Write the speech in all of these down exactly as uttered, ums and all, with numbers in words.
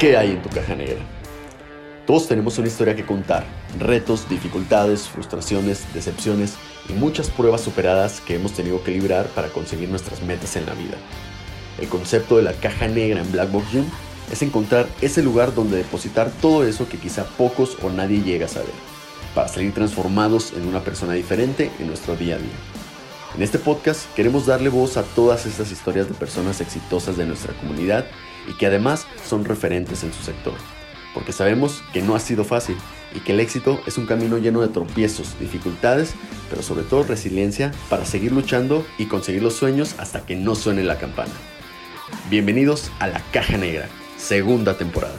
¿Qué hay en tu caja negra? Todos tenemos una historia que contar, retos, dificultades, frustraciones, decepciones y muchas pruebas superadas que hemos tenido que librar para conseguir nuestras metas en la vida. El concepto de la caja negra en Black Box Gym es encontrar ese lugar donde depositar todo eso que quizá pocos o nadie llega a saber, para salir transformados en una persona diferente en nuestro día a día. En este podcast queremos darle voz a todas estas historias de personas exitosas de nuestra comunidad y que además son referentes en su sector, porque sabemos que no ha sido fácil y que el éxito es un camino lleno de tropiezos, dificultades, pero sobre todo resiliencia para seguir luchando y conseguir los sueños hasta que no suene la campana. Bienvenidos a La Caja Negra, segunda temporada.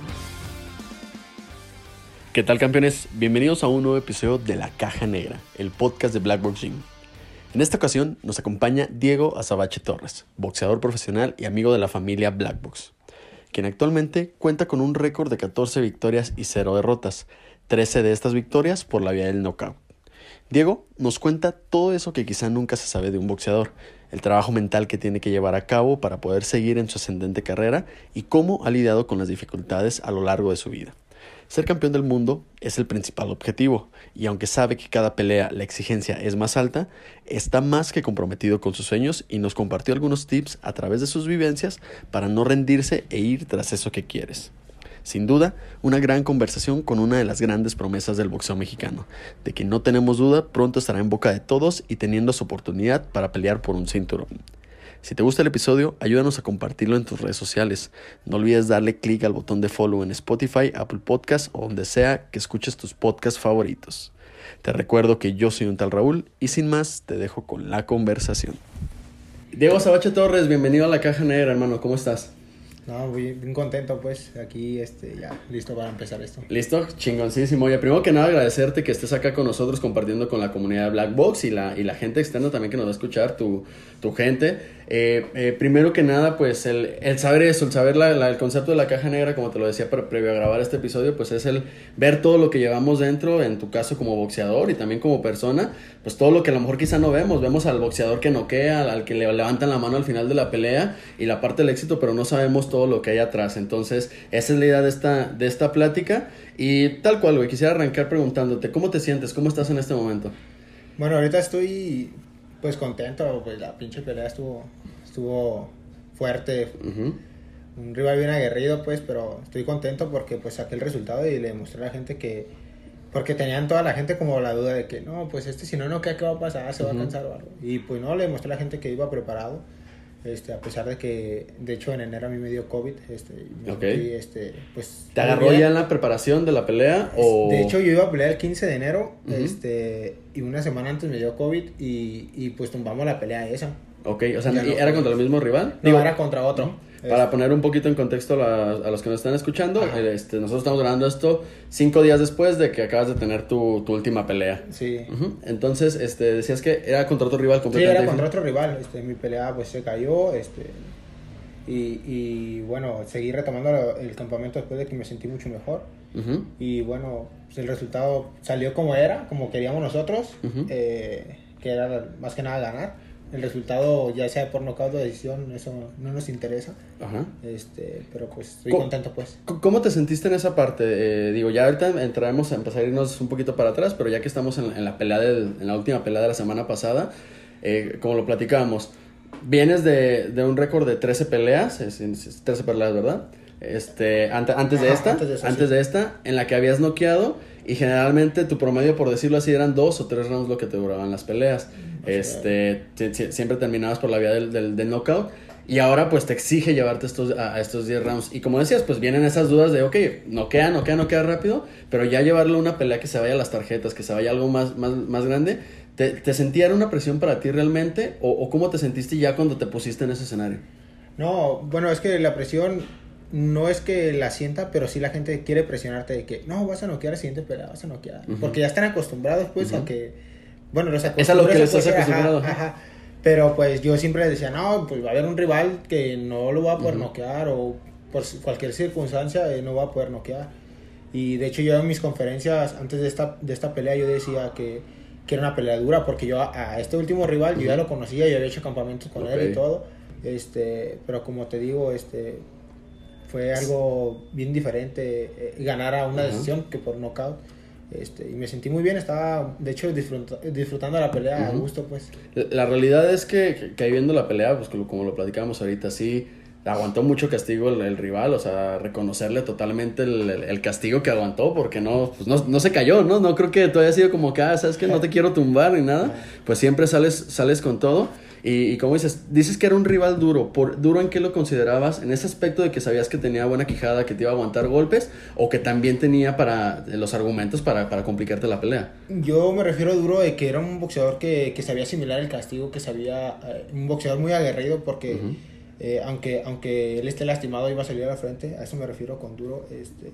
¿Qué tal, campeones? Bienvenidos a un nuevo episodio de La Caja Negra, el podcast de Black Box Gym. En esta ocasión nos acompaña Diego Azabache Torres, boxeador profesional y amigo de la familia Black Box, quien actualmente cuenta con un récord de catorce victorias y cero derrotas, trece de estas victorias por la vía del knockout. Diego nos cuenta todo eso que quizá nunca se sabe de un boxeador, el trabajo mental que tiene que llevar a cabo para poder seguir en su ascendente carrera y cómo ha lidiado con las dificultades a lo largo de su vida. Ser campeón del mundo es el principal objetivo, y aunque sabe que cada pelea la exigencia es más alta, está más que comprometido con sus sueños y nos compartió algunos tips a través de sus vivencias para no rendirse e ir tras eso que quieres. Sin duda, una gran conversación con una de las grandes promesas del boxeo mexicano, de que no tenemos duda pronto estará en boca de todos y teniendo su oportunidad para pelear por un cinturón. Si te gusta el episodio, ayúdanos a compartirlo en tus redes sociales. No olvides darle clic al botón de follow en Spotify, Apple Podcasts o donde sea que escuches tus podcasts favoritos. Te recuerdo que yo soy un tal Raúl y sin más te dejo con la conversación. Diego Azabache Torres, bienvenido a La Caja Negra, hermano. ¿Cómo estás? No, bien, bien contento pues, aquí este, ya listo para empezar esto. ¿Listo? Chingoncísimo. Oye, primero que nada agradecerte que estés acá con nosotros compartiendo con la comunidad de Black Box y la, y la gente externa también que nos va a escuchar, tu, tu gente. Eh, eh, primero que nada, pues el, el saber eso, el saber la, la, el concepto de la caja negra, como te lo decía pre- previo a grabar este episodio, pues es el ver todo lo que llevamos dentro, en tu caso como boxeador y también como persona, pues todo lo que a lo mejor quizá no vemos. Vemos al boxeador que noquea, al, al que le levantan la mano al final de la pelea y la parte del éxito, pero no sabemos todo lo que hay atrás. Entonces esa es la idea de esta, de esta plática y tal cual, güey, quisiera arrancar preguntándote, ¿cómo te sientes? ¿Cómo estás en este momento? Bueno, ahorita estoy pues contento, pues la pinche pelea estuvo, estuvo fuerte, uh-huh. Un rival bien aguerrido pues, pero estoy contento porque pues saqué el resultado y le demostré a la gente que, porque tenían toda la gente como la duda de que no, pues este si no no qué, qué va a pasar, se uh-huh. va a cansar o algo, y pues no, le demostré a la gente que iba preparado. Este, a pesar de que, de hecho, en enero a mí me dio COVID, este, me okay. sentí, este, pues... ¿Te agarró ya en la preparación de la pelea o...? De hecho, yo iba a pelear el quince de enero, uh-huh. este, y una semana antes me dio COVID y, y pues tumbamos la pelea esa. Ok, o sea, no, ¿era contra el mismo rival? No, Digo, era contra otro. Uh-huh. Para poner un poquito en contexto a, a los que nos están escuchando, este, nosotros estamos grabando esto cinco días después de que acabas de tener tu, tu última pelea. Sí. Uh-huh. Entonces, este, decías que era contra otro rival completamente. Sí, era contra otro rival. Este, mi pelea pues se cayó, este, y, y bueno, seguí retomando el campamento después de que me sentí mucho mejor. Uh-huh. Y bueno, pues el resultado salió como era, como queríamos nosotros, uh-huh. eh, que era más que nada ganar. El resultado, ya sea por nocaut o decisión, eso no nos interesa. Ajá. Este, pero pues estoy contento pues. ¿Cómo te sentiste en esa parte? Eh, digo, ya ahorita entraremos a empezar a irnos un poquito para atrás, pero ya que estamos en, en la pelea del, en la última pelea de la semana pasada, eh, como lo platicábamos, vienes de, de un récord de trece peleas, es, es trece peleas, ¿verdad? Este, antes, antes Ajá, de esta, antes, de, esa, antes sí. de esta, en la que habías noqueado y generalmente tu promedio, por decirlo así, eran dos o tres rounds lo que te duraban las peleas. Este, si, siempre terminabas por la vía del, del, del knockout y ahora pues te exige llevarte estos, a, a estos diez rounds y como decías pues vienen esas dudas de ok, noquea, noquea, noquea rápido, pero ya llevarle una pelea que se vaya a las tarjetas, que se vaya algo más, más, más grande. ¿Te, te sentía era una presión para ti realmente o, o cómo te sentiste ya cuando te pusiste en ese escenario? No, bueno, es que la presión no es que la sienta, pero sí la gente quiere presionarte de que no, vas a noquear la siguiente pelea, vas a noquear, uh-huh. porque ya están acostumbrados pues uh-huh. a que bueno, los es a lo que les estás acostumbrado. Ajá, ajá. Pero pues yo siempre les decía, no, pues va a haber un rival que no lo va a poder uh-huh. noquear o por cualquier circunstancia eh, no va a poder noquear. Y de hecho yo en mis conferencias antes de esta, de esta pelea yo decía que, que era una pelea dura porque yo a, a este último rival uh-huh. yo ya lo conocía, yo había hecho campamentos con okay. él y todo. Este, pero como te digo, este fue algo bien diferente eh, ganar a una uh-huh. decisión que por knockout. Este, y me sentí muy bien, estaba de hecho disfruta, disfrutando la pelea uh-huh. a gusto, pues. La, la realidad es que, que, que ahí viendo la pelea, pues como, como lo platicábamos ahorita, sí, aguantó mucho castigo el, el rival, o sea, reconocerle totalmente el, el, el castigo que aguantó, porque no, pues no, no se cayó, ¿no? No creo que tú hayas sido como que, ah, ¿sabes qué? No te quiero tumbar ni nada, pues siempre sales, sales con todo. Y, y como dices, dices que era un rival duro. ¿Por duro en qué lo considerabas? ¿En ese aspecto de que sabías que tenía buena quijada, que te iba a aguantar golpes? ¿O que también tenía para los argumentos para, para complicarte la pelea? Yo me refiero duro de que era un boxeador que, que sabía asimilar el castigo, que sabía... Eh, un boxeador muy aguerrido porque... Uh-huh. eh, aunque, aunque él esté lastimado iba a salir a la frente. A eso me refiero con duro. Este,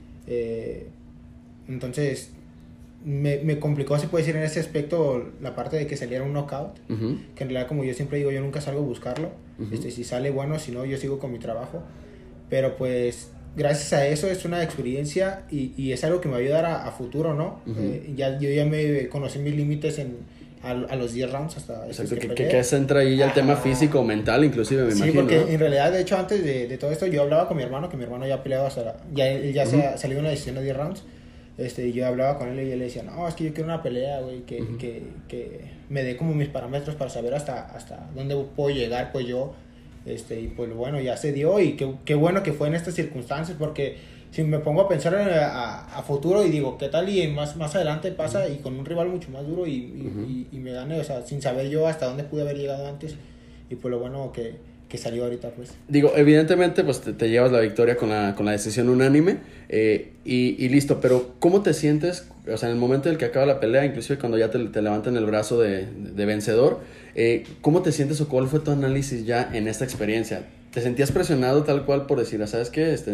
eh, entonces... Me, me complicó, se puede decir, en ese aspecto la parte de que saliera un knockout, uh-huh. que en realidad, como yo siempre digo, yo nunca salgo a buscarlo, uh-huh. este, si sale bueno, si no, yo sigo con mi trabajo, pero pues gracias a eso es una experiencia y, y es algo que me va a ayudar a, a futuro, ¿no? Uh-huh. Eh, ya, yo ya me conocí mis límites en, a, a los diez rounds hasta... Exacto, que, que, que se entra ahí ya el tema físico, mental inclusive, me sí, imagino. Sí, porque ¿no? En realidad, de hecho, antes de, de todo esto, yo hablaba con mi hermano, que mi hermano ya peleaba hasta... La, ya, él ya uh-huh. se ha salido una decisión de diez rounds. Este, yo hablaba con él y él le decía, no, es que yo quiero una pelea, güey, que, uh-huh. que, que me dé como mis parámetros para saber hasta, hasta dónde puedo llegar, pues yo, este, y pues bueno, ya se dio y qué, qué bueno que fue en estas circunstancias, porque si me pongo a pensar a, a, a futuro y digo, ¿qué tal? Y más, más adelante pasa uh-huh. y con un rival mucho más duro y, y, uh-huh. y, y me gane, o sea, sin saber yo hasta dónde pude haber llegado antes, y pues lo bueno que... que salió ahorita, pues. Digo, evidentemente, pues te, te llevas la victoria con la, con la decisión unánime eh, y, y listo, pero ¿cómo te sientes? O sea, en el momento en el que acaba la pelea, inclusive cuando ya te, te levantan el brazo de, de vencedor, eh, ¿cómo te sientes o cuál fue tu análisis ya en esta experiencia? ¿Te sentías presionado tal cual por decir, ¿sabes qué? Este,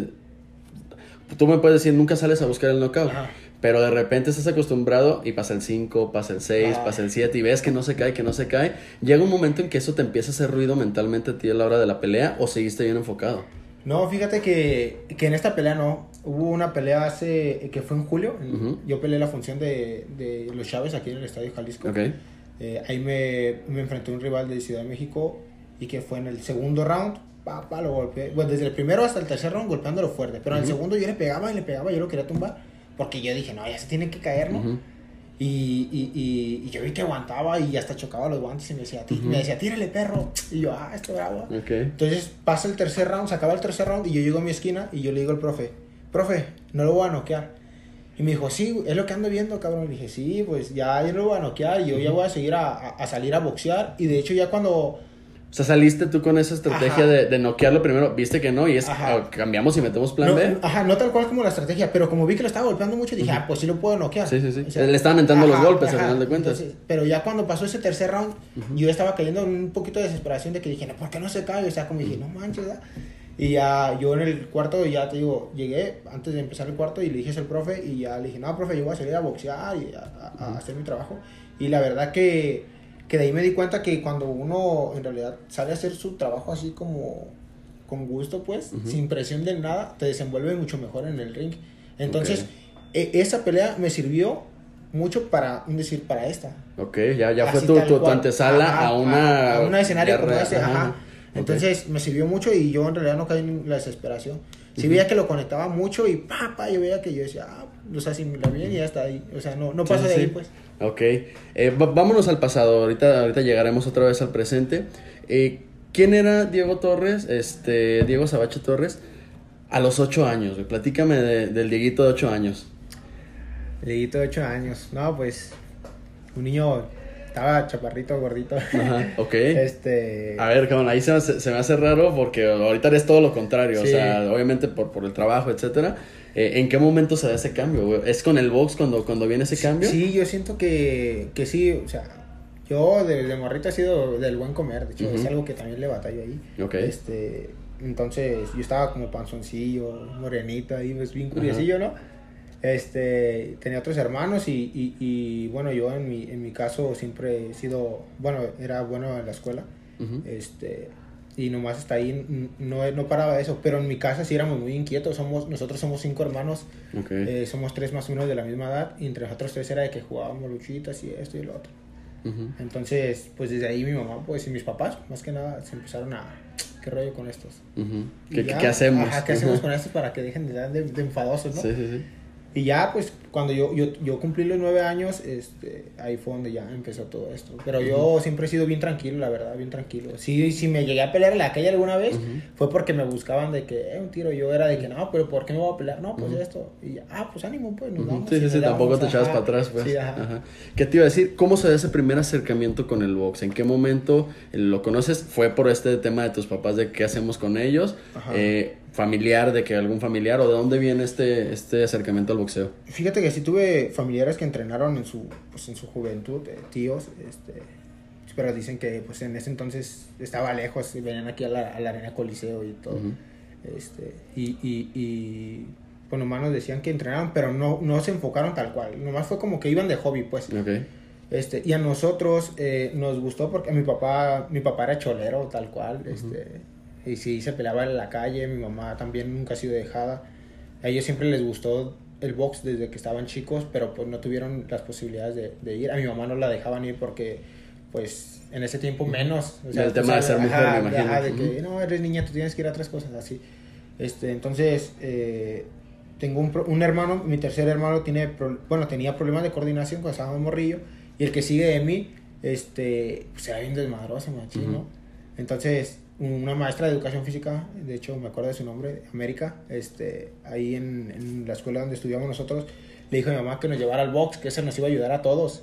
tú me puedes decir, nunca sales a buscar el knockout. Ajá. Pero de repente estás acostumbrado y pasa el cinco, pasa el seis, ah. pasa el siete y ves que no se cae, que no se cae. Llega un momento en que eso te empieza a hacer ruido mentalmente a ti a la hora de la pelea o seguiste bien enfocado. No, fíjate que, que en esta pelea no. Hubo una pelea hace que fue en julio. Uh-huh. Yo peleé la función de, de los Chávez aquí en el Estadio Jalisco. Okay. Eh, ahí me, me enfrenté a un rival de Ciudad de México y que fue en el segundo round. Pa, pa, lo golpeé. Bueno, desde el primero hasta el tercer round golpeándolo fuerte. Pero uh-huh. en el segundo yo le pegaba y le pegaba, yo lo quería tumbar. Porque yo dije, no, ya se tiene que caer, ¿no? Uh-huh. Y, y, y, y yo vi que aguantaba y hasta chocaba los guantes y me decía, uh-huh. me decía, tírale, perro. Y yo, ah, esto bravo. Okay. Entonces pasa el tercer round, se acaba el tercer round y yo llego a mi esquina y yo le digo al profe, profe, no lo voy a noquear. Y me dijo, sí, es lo que ando viendo, cabrón. Y le dije, sí, pues ya yo lo voy a noquear y yo uh-huh. ya voy a seguir a, a, a salir a boxear. Y de hecho ya cuando... O sea, saliste tú con esa estrategia de, de noquearlo primero, viste que no, y es ajá. cambiamos y metemos plan no, B. Ajá, no tal cual como la estrategia, pero como vi que lo estaba golpeando mucho, dije, uh-huh. ah, pues sí lo puedo noquear. Sí, sí, sí. O sea, le estaban entrando ajá, los golpes ajá. al final de cuentas. Entonces, pero ya cuando pasó ese tercer round, uh-huh. yo estaba cayendo en un poquito de desesperación de que dije, no, ¿por qué no se cae? O sea, como dije, no manches, ¿verdad? Y ya yo en el cuarto, ya te digo, llegué antes de empezar el cuarto y le dije al profe, y ya le dije, no, profe, yo voy a salir a boxear y a, a, a uh-huh. hacer mi trabajo. Y la verdad que... que de ahí me di cuenta que cuando uno en realidad sale a hacer su trabajo así como con gusto, pues, uh-huh. sin presión de nada, te desenvuelve mucho mejor en el ring. Entonces, okay. e- esa pelea me sirvió mucho para, decir, para esta. Ok, ya, ya fue tu, tu, tu antesala ajá, a una... A, a un escenario guerra, como ese, ajá. ajá. Okay. Entonces, me sirvió mucho y yo en realidad no caí en la desesperación. Sí uh-huh. veía que lo conectaba mucho y pa, pa, yo veía que yo decía, ah, o sea, asimila bien y ya está ahí. O sea, no, no pasa sí, de sí. ahí, pues. Ok, eh, v- vámonos al pasado, ahorita, ahorita llegaremos otra vez al presente. Eh, ¿Quién era Diego Torres, este, Diego Sabache Torres, a los ocho años? Güey? Platícame de, del Dieguito de ocho años. El Dieguito de ocho años, no, pues, un niño, estaba chaparrito, gordito. Ajá, ok. Este... A ver, cabrón, ahí se, se me hace raro porque ahorita eres todo lo contrario, sí. O sea, obviamente por, por el trabajo, etcétera. Eh, ¿En qué momento se da ese cambio, güey? ¿Es con el box cuando, cuando viene ese cambio? Sí, yo siento que, que sí, o sea, yo desde de morrito he sido del buen comer, de hecho, uh-huh. es algo que también le batallo ahí. Okay. Este, entonces, yo estaba como panzoncillo, morenito ahí, pues bien curiosillo, uh-huh. ¿no? Este, tenía otros hermanos y, y, y bueno, yo en mi, en mi caso siempre he sido, bueno, era bueno en la escuela, uh-huh. este... y nomás hasta ahí no, no paraba eso, pero en mi casa sí éramos muy inquietos, somos, nosotros somos cinco hermanos, okay. eh, somos tres más o menos de la misma edad, y entre nosotros tres era de que jugábamos luchitas y esto y lo otro, uh-huh. entonces pues desde ahí mi mamá pues y mis papás más que nada se empezaron a, ¿qué rollo con estos? Uh-huh. ¿Qué, ya, ¿Qué hacemos? Ajá, ¿qué uh-huh. hacemos con estos para que dejen de dar de, de enfadosos, no? Sí, sí, sí. Y ya, pues, cuando yo, yo, yo cumplí los nueve años, este, ahí fue donde ya empezó todo esto. Pero uh-huh. yo siempre he sido bien tranquilo, la verdad, bien tranquilo. Sí, si me llegué a pelear en la calle alguna vez, uh-huh. fue porque me buscaban de que, eh, un tiro. Yo era de que, no, pero ¿por qué me voy a pelear? No, pues uh-huh. esto. Y ya, ah, pues ánimo, pues, nos uh-huh. vamos. Sí, sí, sí, tampoco damos, te echabas ajá. para atrás, pues. Sí, ajá. Ajá. ¿Qué te iba a decir? ¿Cómo se da ese primer acercamiento con el box? ¿En qué momento lo conoces? ¿Fue por este tema de tus papás de qué hacemos con ellos? Ajá. Eh... familiar, de que algún familiar, o de dónde viene este, este acercamiento al boxeo? Fíjate que sí tuve familiares que entrenaron en su, pues, en su juventud, eh, tíos, este, pero dicen que pues en ese entonces estaba lejos, y venían aquí a la, a la arena Coliseo y todo, uh-huh. este, y, y, y pues nomás nos decían que entrenaban, pero no, no se enfocaron tal cual, nomás fue como que iban de hobby, pues. Okay. Este, y a nosotros eh, nos gustó porque mi papá, mi papá era cholero, tal cual, uh-huh. este, y sí, se peleaba en la calle. Mi mamá también nunca ha sido dejada. A ellos siempre les gustó el box desde que estaban chicos, pero pues no tuvieron las posibilidades de, de ir. A mi mamá no la dejaban ir porque, pues, en ese tiempo menos. O sea, el tema de ser mujer, ajá, me imagino. Ajá, de que, no, eres niña, tú tienes que ir a otras cosas, así. Este, entonces, eh, tengo un, un hermano, mi tercer hermano tiene, pro, bueno, tenía problemas de coordinación cuando estaba morrillo, y el que sigue de mí, este, pues, era bien desmadroso, machín, uh-huh. ¿no? Entonces, una maestra de educación física, de hecho me acuerdo de su nombre, América, este, ahí en, en la escuela donde estudiamos nosotros, le dijo a mi mamá que nos llevara al box, que eso nos iba a ayudar a todos,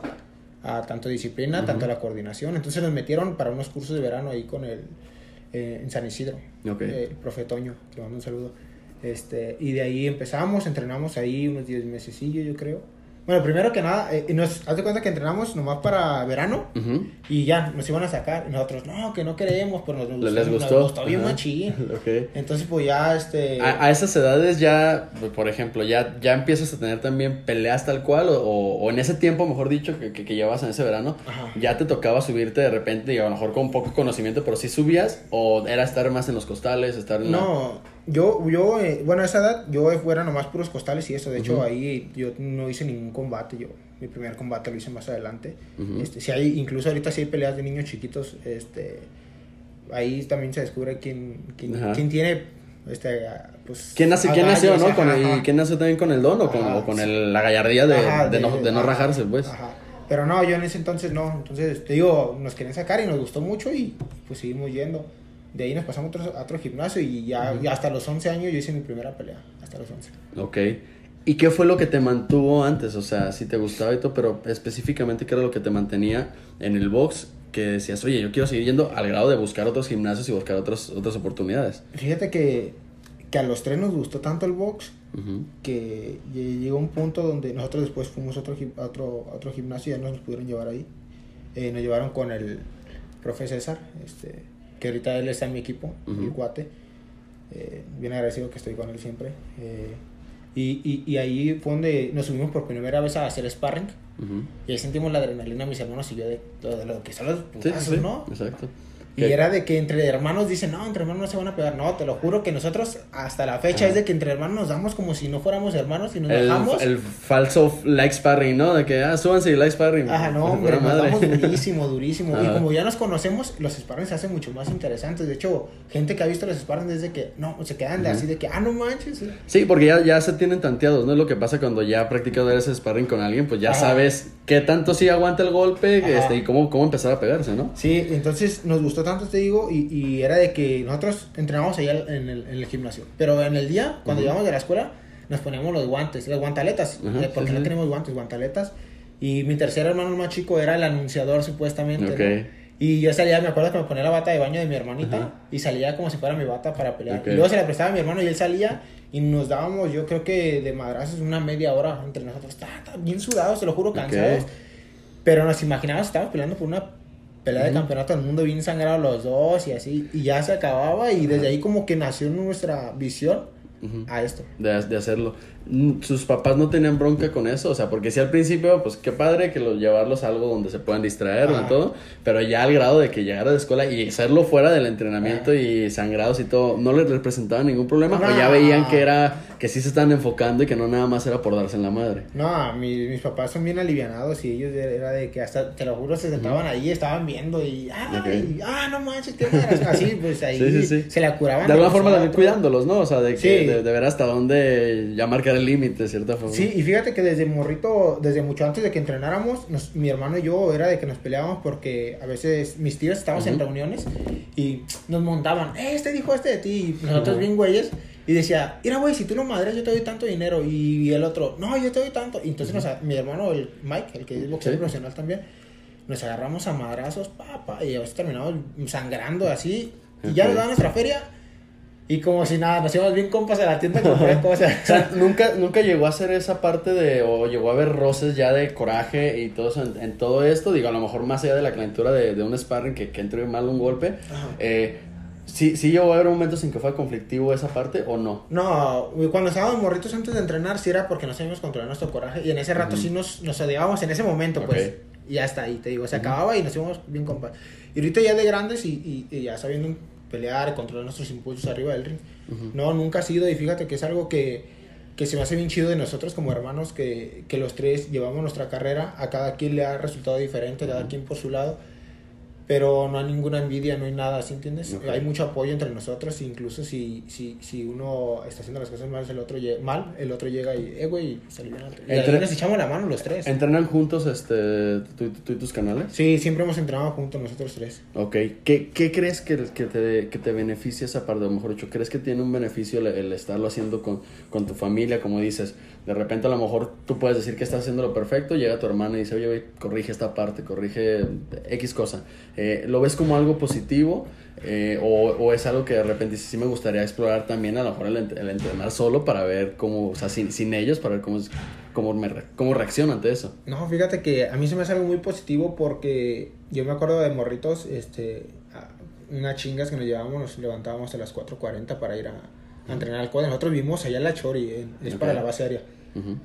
a tanto disciplina, uh-huh. tanto la coordinación. Entonces nos metieron para unos cursos de verano ahí con el, eh, en San Isidro, okay. eh, el profe Toño, que le mando un saludo, este, y de ahí empezamos, entrenamos ahí unos diez mesecillos yo creo. Bueno, primero que nada, eh, nos, haz de cuenta que entrenamos nomás para verano, uh-huh. y ya, nos iban a sacar, y nosotros, no, que no queremos, pero nos, nos, ¿Les nos, gustó? nos gustó bien uh-huh. machín. Okay. Entonces, pues ya, este... A, a esas edades ya, por ejemplo, ya, ya empiezas a tener también peleas tal cual, o, o en ese tiempo, mejor dicho, que, que, que llevabas en ese verano, ajá. ya te tocaba subirte de repente, y a lo mejor con poco conocimiento, pero sí subías, o era estar más en los costales, estar en No, la... yo, yo eh, bueno, a esa edad, yo fuera nomás puros costales y eso, de uh-huh. hecho, ahí yo no hice ningún combate, yo... Mi primer combate lo hice más adelante. Uh-huh. Este, si hay, incluso ahorita si hay peleas de niños chiquitos, este, ahí también se descubre quién, quién, uh-huh. quién tiene, este, pues... ¿Quién, nace, ¿quién nació, no? Con el, ¿Quién nació también con el don o con, o con el, la gallardía de, ajá, de, de, no, de no ajá, rajarse, pues? Ajá. Pero no, yo en ese entonces no. Entonces, te digo, nos querían sacar y nos gustó mucho y pues seguimos yendo. De ahí nos pasamos a otro, a otro gimnasio y ya uh-huh. y hasta los once años yo hice mi primera pelea. Hasta los once. Ok. ¿Y qué fue lo que te mantuvo antes? O sea, si te gustaba y todo, pero específicamente, ¿qué era lo que te mantenía en el box? Que decías, oye, yo quiero seguir yendo al grado de buscar otros gimnasios y buscar otras, otras oportunidades. Fíjate que, que a los tres nos gustó tanto el box, uh-huh. que llegó un punto donde nosotros después fuimos a otro, a otro, a otro gimnasio y ya no nos pudieron llevar ahí. Eh, nos llevaron con el profe César, este, que ahorita él está en mi equipo, uh-huh. el cuate. Eh, bien agradecido que estoy con él siempre. Eh, Y, y, y ahí fue donde nos subimos por primera vez a hacer sparring. Uh-huh. Y ahí sentimos la adrenalina, mis hermanos y yo, de, de lo que son los putazos, sí, sí, ¿no? Exacto. Y okay. era de que entre hermanos dicen, no, entre hermanos no se van a pegar. No, te lo juro que nosotros hasta la fecha ah. es de que entre hermanos nos damos como si no fuéramos hermanos y nos el, dejamos. El falso like sparring, ¿no? De que, ah, súbanse y like sparring. Ajá, no, hombre, nos damos durísimo, durísimo. Ajá. Y como ya nos conocemos, los sparring se hacen mucho más interesantes. De hecho, gente que ha visto los sparring desde que, no, se quedan de uh-huh. así de que, ah, no manches. ¿Sí? Sí, porque ya, ya se tienen tanteados, ¿no? Es lo que pasa cuando ya practicas ese sparring con alguien, pues ya Ajá. sabes qué tanto sí aguanta el golpe este, y cómo, cómo empezar a pegarse, ¿no? Sí, entonces nos gustó tanto, te digo, y Y era de que nosotros entrenábamos allá en el, en el gimnasio. Pero en el día, cuando uh-huh. llegamos de la escuela, nos poníamos los guantes, las guantaletas. Uh-huh, porque sí, no sí. tenemos guantes, guantaletas. Y mi tercer hermano, el más chico, era el anunciador, supuestamente. Okay. ¿no? Y yo salía, me acuerdo que me ponía la bata de baño de mi hermanita. Uh-huh. Y salía como si fuera mi bata para pelear. Okay. Y luego se la prestaba a mi hermano y él salía. Y nos dábamos, yo creo que de madrazos, una media hora entre nosotros. Tá, tá, bien sudados, te lo juro, cansados. Okay. Pero nos imaginábamos, estábamos peleando por una pelea uh-huh. de campeonato del mundo, bien sangrados los dos y así, y ya se acababa y desde uh-huh. ahí como que nació nuestra visión uh-huh. a esto. De, de hacerlo. ¿Sus papás no tenían bronca con eso? O sea, porque si al principio, pues qué padre que los llevarlos a algo donde se puedan distraer uh-huh. y todo, pero ya al grado de que llegara a la escuela y hacerlo fuera del entrenamiento uh-huh. y sangrados y todo, ¿no les representaba ningún problema? Uh-huh. ¿O ya veían que era que sí se estaban enfocando y que no nada más era por darse en la madre. No, mi, mis papás son bien alivianados y ellos era de que hasta, te lo juro, se sentaban uh-huh. ahí, estaban viendo y, ah, okay. y, ah, no manches, qué madre, así, pues ahí sí, sí, sí. se la curaban. De alguna forma también cuidándolos, ¿no? O sea, de, que, sí. de, de ver hasta dónde ya marcar el límite, de cierta forma. Sí, y fíjate que desde morrito, desde mucho antes de que entrenáramos, nos, mi hermano y yo era de que nos peleábamos porque a veces mis tíos estábamos uh-huh. en reuniones y nos montaban, eh, este dijo este de ti, y nosotros uh-huh. bien güeyes. Y decía, mira, güey, si tú lo madres, yo te doy tanto dinero. Y el otro, no, yo te doy tanto. Y entonces, uh-huh. nos, mi hermano, el Mike, el que es boxeador sí. profesional también, nos agarramos a madrazos, papá, y a veces terminamos sangrando así. Y okay. ya nos daban nuestra feria. Y como si nada, nos íbamos bien compas a la tienda a comprar cosas. O sea, ¿nunca, nunca llegó a ser esa parte de, o llegó a haber roces ya de coraje y todo eso en, en todo esto. Digo, a lo mejor más allá de la calentura de, de un sparring que, que entre mal un golpe. Ajá. Eh. ¿Sí, ¿Sí llegó a haber momentos en que fue conflictivo esa parte o no? No, cuando estábamos morritos antes de entrenar sí era porque no sabíamos controlar nuestro coraje y en ese rato uh-huh. sí nos, nos odiábamos en ese momento, okay. pues, y ya está ahí, te digo, se uh-huh. acababa y nos íbamos bien compas. Y ahorita ya de grandes y, y, y ya sabiendo pelear y controlar nuestros impulsos arriba del ring, uh-huh. no, nunca ha sido, y fíjate que es algo que, que se me hace bien chido de nosotros como hermanos, que, que los tres llevamos nuestra carrera, a cada quien le ha resultado diferente, uh-huh. cada quien por su lado. Pero no hay ninguna envidia, no hay nada, ¿sí entiendes? Okay. Hay mucho apoyo entre nosotros, incluso si, si, si uno está haciendo las cosas mal, el otro llega, mal, el otro llega y, eh, güey, salió bien. Y Entre... nos echamos la mano los tres. ¿Entrenan juntos este, tú, tú y tus canales? Sí, siempre hemos entrenado juntos nosotros tres. Ok, ¿qué, qué crees que, que, te, que te beneficia esa parte? O mejor dicho, ¿crees que tiene un beneficio el, el estarlo haciendo con, con tu familia? Como dices, de repente a lo mejor tú puedes decir que estás haciendo lo perfecto, llega tu hermana y dice, oye, güey, corrige esta parte, corrige X cosa. Eh, ¿Lo ves como algo positivo eh, o, o es algo que de repente sí me gustaría explorar también, a lo mejor el, el entrenar solo para ver cómo, o sea, sin, sin ellos, para ver cómo, cómo, me, cómo reacciono ante eso? No, fíjate que a mí se me hace algo muy positivo porque yo me acuerdo de morritos, este, unas chingas que nos llevábamos, nos levantábamos a las cuatro cuarenta para ir a, a entrenar al CODE. Nosotros vivimos allá en La Chori, en, es okay. para la base aérea. Uh-huh.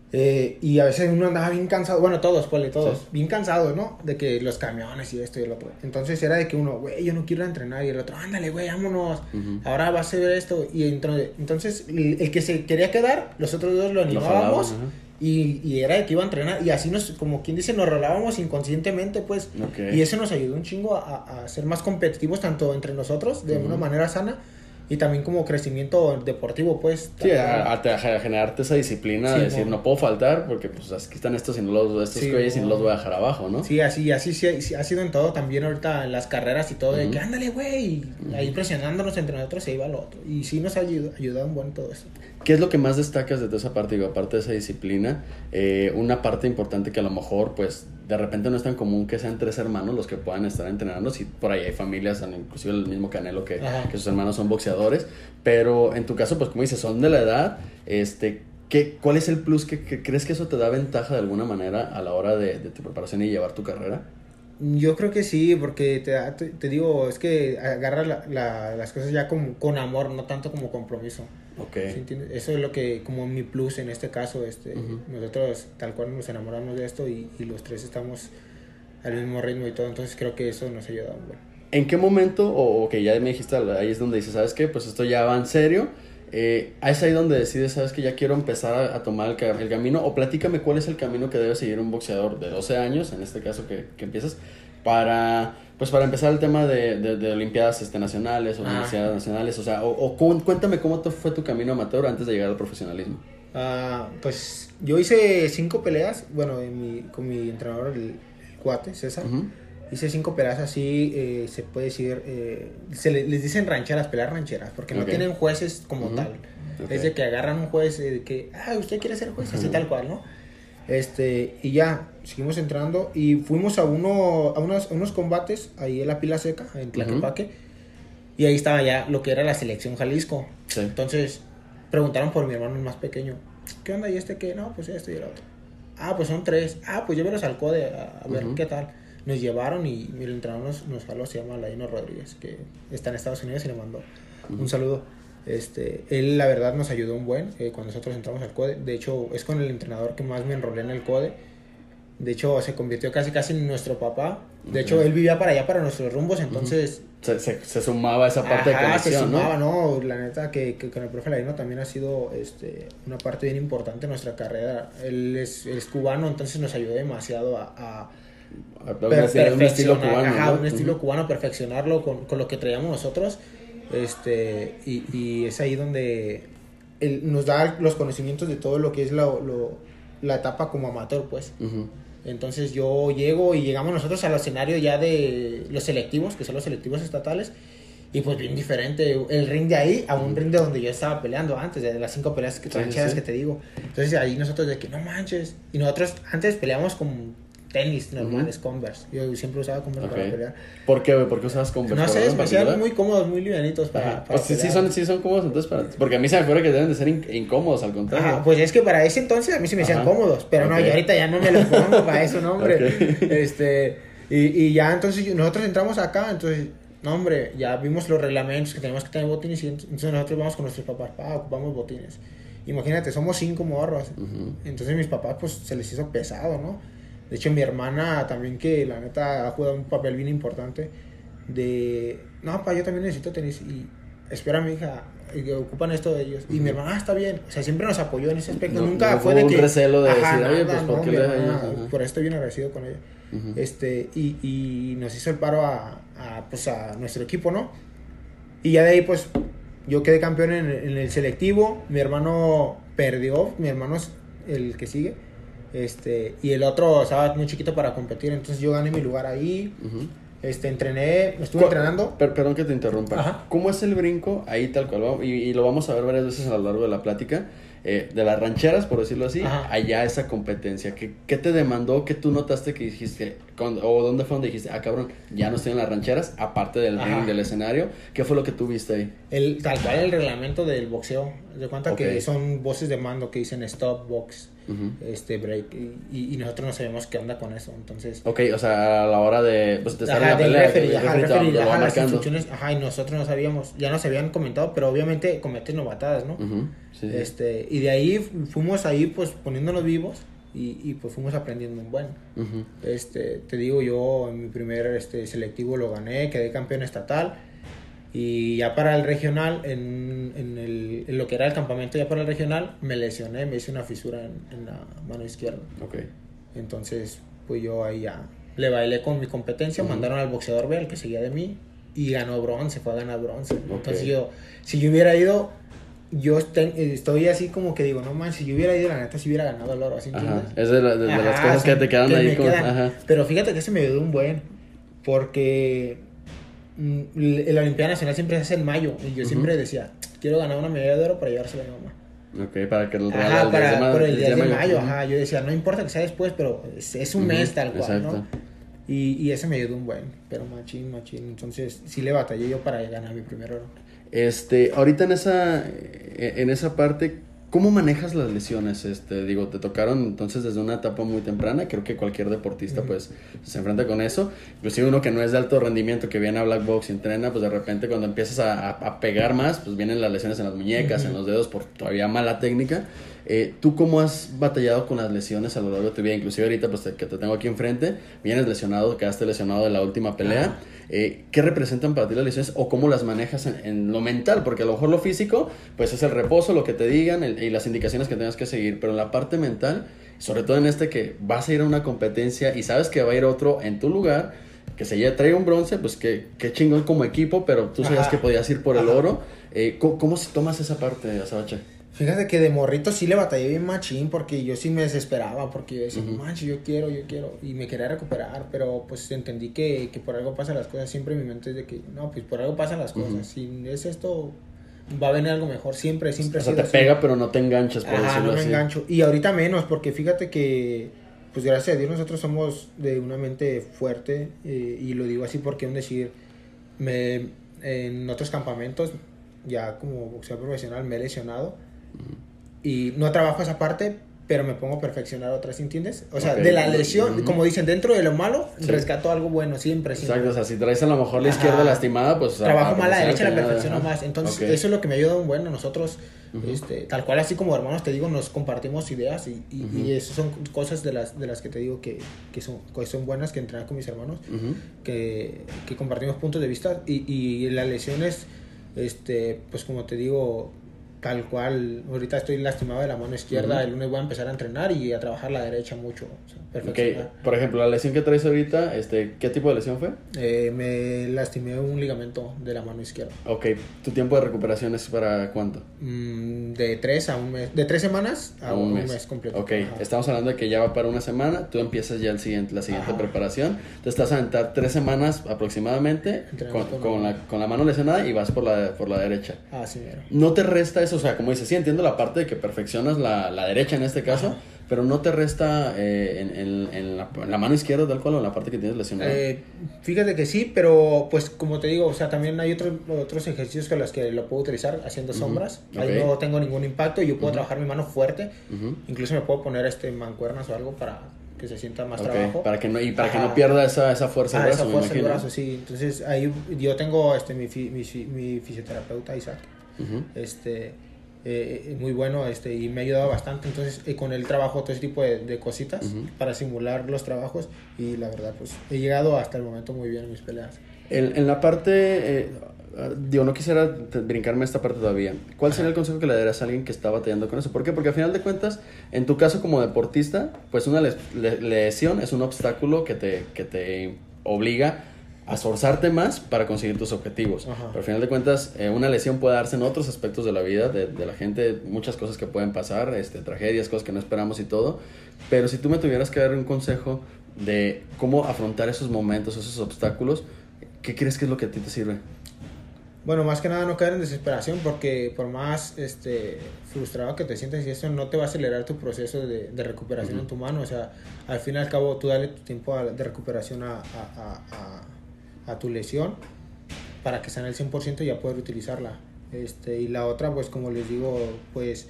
Eh, y a veces uno andaba bien cansado, bueno, todos, pues, todos, sí. bien cansados, ¿no? De que los camiones y esto y el otro. Entonces era de que uno, güey, yo no quiero entrenar. Y el otro, ándale, güey, vámonos. Uh-huh. Ahora va a ser esto. Y entonces, entonces el, el que se quería quedar, los otros dos lo animábamos. Lo uh-huh. y, y era de que iba a entrenar. Y así nos, como quien dice, nos rolábamos inconscientemente, pues. Okay. Y eso nos ayudó un chingo a, a ser más competitivos, tanto entre nosotros, de uh-huh. una manera sana. Y también como crecimiento deportivo, pues. Sí, a, a, a generarte esa disciplina sí, de decir, no. no puedo faltar porque pues aquí están estos y no los, estos sí, güeyes no. y no los voy a dejar abajo, ¿no? Sí, así, así sí, sí, ha sido en todo también ahorita en las carreras y todo, uh-huh. de que ándale, güey, uh-huh. ahí presionándonos entre nosotros se iba al otro. Y sí nos ayuda, ayuda un buen todo eso. ¿Qué es lo que más destacas de toda esa parte? Digo, aparte de esa disciplina, eh, una parte importante que a lo mejor, pues, de repente no es tan común que sean tres hermanos los que puedan estar entrenando. Si por ahí hay familias, inclusive el mismo Canelo, que, que sus hermanos son boxeadores. Pero en tu caso, pues, como dices, son de la edad. Este, ¿qué, ¿Cuál es el plus? que, que crees que eso te da ventaja de alguna manera a la hora de, de tu preparación y llevar tu carrera? Yo creo que sí, porque te, te, te digo, es que agarra la, la, las cosas ya con, con amor, no tanto como compromiso. Okay. ¿Sí entiendes? Eso es lo que, como mi plus en este caso, este, uh-huh. nosotros tal cual nos enamoramos de esto y, y los tres estamos al mismo ritmo y todo, entonces creo que eso nos ayuda. Bueno. ¿En qué momento, o okay, ya me dijiste, ahí es donde dices, ¿sabes qué? Pues esto ya va en serio. Eh, es ahí donde decides, ¿sabes que ya quiero empezar a, a tomar el, el camino? O platícame cuál es el camino que debe seguir un boxeador de doce años, en este caso que, que empiezas, para, pues para empezar el tema de, de, de olimpiadas este, nacionales o ah. universidades nacionales, o sea, o, o cuéntame cómo te fue tu camino amateur antes de llegar al profesionalismo. Uh, pues yo hice cinco peleas, bueno, en mi, con mi entrenador, el, el cuate, César. Uh-huh. Hice cinco peleas así, eh, se puede decir, eh, se le, les dicen rancheras, peleas rancheras, porque okay. no tienen jueces como uh-huh. tal. Okay. Es de que agarran un juez, eh, que, ah, usted quiere ser juez, uh-huh. así tal cual, ¿no? Este, y ya, seguimos entrando y fuimos a uno, a unos, a unos combates ahí en la Pila Seca, en Tlaquepaque, uh-huh. y ahí estaba ya lo que era la selección Jalisco. Sí. Entonces, preguntaron por mi hermano el más pequeño, ¿qué onda? ¿Y este qué? No, pues este y el otro. Ah, pues son tres. Ah, pues llévelos al CODE a, a ver uh-huh. qué tal. Nos llevaron y el entrenador nos, nos jaló, se llama Ladino Rodríguez, que está en Estados Unidos y le mandó uh-huh. un saludo. Este, él la verdad nos ayudó un buen eh, cuando nosotros entramos al CODE. De hecho, es con el entrenador que más me enrolé en el CODE. De hecho, se convirtió casi casi en nuestro papá. De okay. hecho, él vivía para allá, para nuestros rumbos, entonces... Uh-huh. Se, se, se sumaba esa parte ajá, de conexión, se sumaba, ¿no? ¿no? La neta, que, que con el profe Ladino también ha sido este, una parte bien importante de nuestra carrera. Él es, él es cubano, entonces nos ayudó demasiado a... a per- un estilo cubano, ajá, ¿no? un estilo uh-huh. cubano, perfeccionarlo con, con lo que traíamos nosotros. Este, y, y es ahí donde él nos da los conocimientos de todo lo que es la, lo, la etapa como amateur, pues. Uh-huh. Entonces yo llego y llegamos nosotros al escenario ya de los selectivos, que son los selectivos estatales, y pues bien diferente el ring de ahí a un ring de donde yo estaba peleando antes, de las cinco peleas que, sí, sí. que te digo. Entonces ahí nosotros de que no manches, y nosotros antes peleamos con tenis normales, uh-huh. Converse. Yo siempre usaba Converse okay. para pelear. ¿Por qué, ¿Por qué usabas Converse? No sé, me hacían muy cómodos, muy livianitos para, para pues sí, sí, son, sí son cómodos entonces para... Porque a mí se me ocurre que deben de ser in- incómodos, al contrario. Ajá, pues es que para ese entonces a mí se me hacían Ajá. cómodos, pero okay. no, yo ahorita ya no me los pongo para eso, no, hombre. Okay. Este, y, y ya entonces nosotros entramos acá, entonces, no, hombre, ya vimos los reglamentos que tenemos que tener botines y entonces nosotros vamos con nuestros papás, pa, ocupamos botines. Imagínate, somos cinco morros. Uh-huh. Entonces mis papás pues se les hizo pesado, ¿no? De hecho, mi hermana también, que la neta ha jugado un papel bien importante, de, no, pa, yo también necesito tenis, y espera, mi hija, que ocupan esto de ellos. Uh-huh. Y mi hermana, ah, está bien, o sea, siempre nos apoyó en ese aspecto, no, nunca no fue de un que... un recelo de ajá, decir, oye, nada, pues, ¿por no, qué mi le hermana, por eso estoy bien agradecido con ella. Uh-huh. Este, y, y nos hizo el paro a, a, pues, a nuestro equipo, ¿no? Y ya de ahí, pues, yo quedé campeón en, en el selectivo, mi hermano perdió, mi hermano es el que sigue. Este, y el otro estaba muy chiquito para competir, entonces yo gané mi lugar ahí. Uh-huh. Este, entrené, estuve entrenando. Per- perdón que te interrumpa. Ajá. ¿Cómo es el brinco ahí tal cual? Y, y lo vamos a ver varias veces a lo largo de la plática. Eh, de las rancheras, por decirlo así, Ajá. allá esa competencia. ¿Qué, ¿Qué te demandó? ¿Qué tú notaste que dijiste? Con, ¿O dónde fue donde dijiste, ah, cabrón, ya no estoy en las rancheras, aparte del ring, del escenario? ¿Qué fue lo que tú viste ahí? El, tal cual el reglamento del boxeo. De cuenta okay. que son voces de mando que dicen stop, box, uh-huh. este, break. Y, y nosotros no sabemos qué onda con eso. Entonces, ok, o sea, a la hora de, pues, de estar ajá, en la pelea, referee, de, ajá, de, referee, de, ajá, las instrucciones, ajá, y nosotros no sabíamos, ya nos habían comentado, pero obviamente cometes novatadas, ¿no? Uh-huh. Sí, sí. Este, y de ahí fuimos ahí, pues, poniéndonos vivos. Y, y pues fuimos aprendiendo un buen. Uh-huh. Este, te digo, yo en mi primer este, selectivo lo gané, quedé campeón estatal. Y ya para el regional, en, en, el, en lo que era el campamento, ya para el regional, me lesioné, me hice una fisura en, en la mano izquierda. Okay. Entonces, pues yo ahí ya le bailé con mi competencia, uh-huh. mandaron al boxeador B, el que seguía de mí, y ganó bronce, fue a ganar bronce. Okay. Entonces yo, si yo hubiera ido... Yo ten, estoy así como que digo, no man, si yo hubiera ido, la neta, si hubiera ganado el oro, así. Ajá, es de, la, de, ajá, de las cosas que te quedan que ahí. Con, quedan. Ajá. Pero fíjate que se me dio un buen, porque mm, la Olimpiada Nacional siempre se hace en mayo, y yo uh-huh. siempre decía, quiero ganar una medalla de oro para llevársela a mi mamá. Ok, para que el Ajá, el para, de, por el día de mayo, mayo ajá. Yo decía, no importa que sea después, pero es, es un uh-huh. mes tal cual, exacto. ¿no? Y, y ese me dio un buen, pero machín, machín. Entonces, sí le batallé yo para ganar mi primer oro. Este, ahorita en esa en esa parte, ¿cómo manejas las lesiones? Este, digo, te tocaron entonces desde una etapa muy temprana, creo que cualquier deportista uh-huh. pues se enfrenta con eso, inclusive uno que no es de alto rendimiento, que viene a Black Box y entrena, pues de repente cuando empiezas a, a, a pegar más, pues vienen las lesiones en las muñecas, uh-huh. en los dedos, por todavía mala técnica. Eh, ¿Tú cómo has batallado con las lesiones a lo largo de tu vida? Inclusive ahorita pues te, que te tengo aquí enfrente, vienes lesionado, quedaste lesionado de la última pelea. Uh-huh. Eh, ¿Qué representan para ti las lesiones o cómo las manejas en, en lo mental? Porque a lo mejor lo físico pues es el reposo, lo que te digan el, y las indicaciones que tengas que seguir, pero en la parte mental, sobre todo en este que vas a ir a una competencia y sabes que va a ir otro en tu lugar, que se ya trae un bronce, pues qué, qué chingón como equipo, pero tú sabías Ajá. que podías ir por Ajá. el oro. Eh, ¿cómo, ¿Cómo tomas esa parte, Azabache? Fíjate que de morrito sí le batallé bien machín, porque yo sí me desesperaba, porque yo decía, uh-huh. manche, yo quiero, yo quiero, y me quería recuperar, pero pues entendí que, que por algo pasan las cosas. Siempre en mi mente es de que, no, pues por algo pasan las cosas, uh-huh. si es esto, va a venir algo mejor, siempre, siempre. O sea, te así. Pega, pero no te enganchas, por Ajá, decirlo no me así. engancho, y ahorita menos, porque fíjate que, pues gracias a Dios nosotros somos de una mente fuerte, eh, y lo digo así porque, es decir, me, en otros campamentos, ya como boxeador profesional, me he lesionado, uh-huh. y no trabajo esa parte, pero me pongo a perfeccionar otras, ¿entiendes? O sea, okay. de la lesión, uh-huh. como dicen, dentro de lo malo, sí. rescato algo bueno, siempre. siempre. Exacto, o sea, si traes a lo mejor la izquierda Ajá. lastimada, pues... Trabajo más la derecha, la perfecciono más. Entonces, okay. eso es lo que me ayuda, bueno, nosotros, uh-huh. este, tal cual, así como hermanos, te digo, nos compartimos ideas y, y, uh-huh. y eso son cosas de las, de las que te digo que, que, son, que son buenas, que entrenar con mis hermanos, uh-huh. que, que compartimos puntos de vista y, y las lesiones, este, pues como te digo... Tal cual, ahorita estoy lastimado de la mano izquierda, uh-huh. el lunes voy a empezar a entrenar y a trabajar la derecha mucho. O sea, perfeccionar. Okay. Por ejemplo, la lesión que traes ahorita, este, ¿qué tipo de lesión fue? Eh, me lastimé un ligamento de la mano izquierda. Ok, ¿tu tiempo de recuperación es para cuánto? Mm, de tres a un mes, de tres semanas a, a un, un mes. mes completo. Ok, Ajá. estamos hablando de que ya va para una semana, tú empiezas ya el siguiente, la siguiente Ajá. preparación, te estás a aventar tres semanas aproximadamente con, con, con, la, con la mano lesionada y vas por la, por la derecha. Ah, sí, mero. ¿No te resta eso? O sea, como dices, sí, entiendo la parte de que perfeccionas la, la derecha en este caso, Ajá. pero no te resta eh, en, en, en, la, en la mano izquierda tal cual o en la parte que tienes lesionada. Eh, fíjate que sí, pero pues como te digo, o sea, también hay otros otros ejercicios con los que lo puedo utilizar haciendo uh-huh. sombras. Okay. Ahí no tengo ningún impacto y yo puedo uh-huh. trabajar mi mano fuerte. Uh-huh. Incluso me puedo poner este mancuernas o algo para que se sienta más okay. trabajo. Para que no, y para Ajá. que no pierda esa, esa fuerza ah, del brazo. Esa fuerza del brazo, sí. Entonces ahí yo tengo este mi, mi, mi fisioterapeuta, Isaac. Uh-huh. Este... Eh, muy bueno este y me ha ayudado bastante, entonces eh, con él trabajo todo ese tipo de, de cositas uh-huh. para simular los trabajos y la verdad pues he llegado hasta el momento muy bien en mis peleas. En, en la parte, eh, digo, no quisiera brincarme esta parte todavía. ¿Cuál sería el consejo que le darías a alguien que está batallando con eso? ¿Por qué? Porque al final de cuentas, en tu caso como deportista, pues una les, le, lesión es un obstáculo que te, que te obliga a esforzarte más para conseguir tus objetivos. Ajá. Pero al final de cuentas, eh, una lesión puede darse en otros aspectos de la vida, de, de la gente, muchas cosas que pueden pasar, este, tragedias, cosas que no esperamos y todo. Pero si tú me tuvieras que dar un consejo de cómo afrontar esos momentos, esos obstáculos, ¿qué crees que es lo que a ti te sirve? Bueno, más que nada no caer en desesperación, porque por más este, frustrado que te sientas y eso no te va a acelerar tu proceso de, de recuperación uh-huh. en tu mano. O sea, al fin y al cabo tú dale tu tiempo a, de recuperación a... a, a, a a tu lesión para que sane el cien por ciento y ya poder utilizarla. Este, y la otra, pues como les digo, pues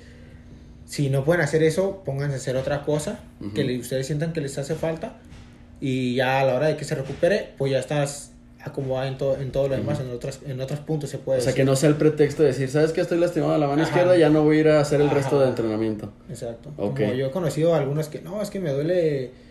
si no pueden hacer eso, pónganse a hacer otra cosa uh-huh. que le, ustedes sientan que les hace falta y ya a la hora de que se recupere, pues ya estás acomodado en, to, en todo lo uh-huh. demás, en otros, en otros puntos se puede O sea, decir. que no sea el pretexto de decir, ¿sabes que estoy lastimado de la mano Ajá. izquierda? Ya no voy a ir a hacer el Ajá. resto del entrenamiento. Exacto. Okay. Como yo he conocido a algunos que, no, es que me duele...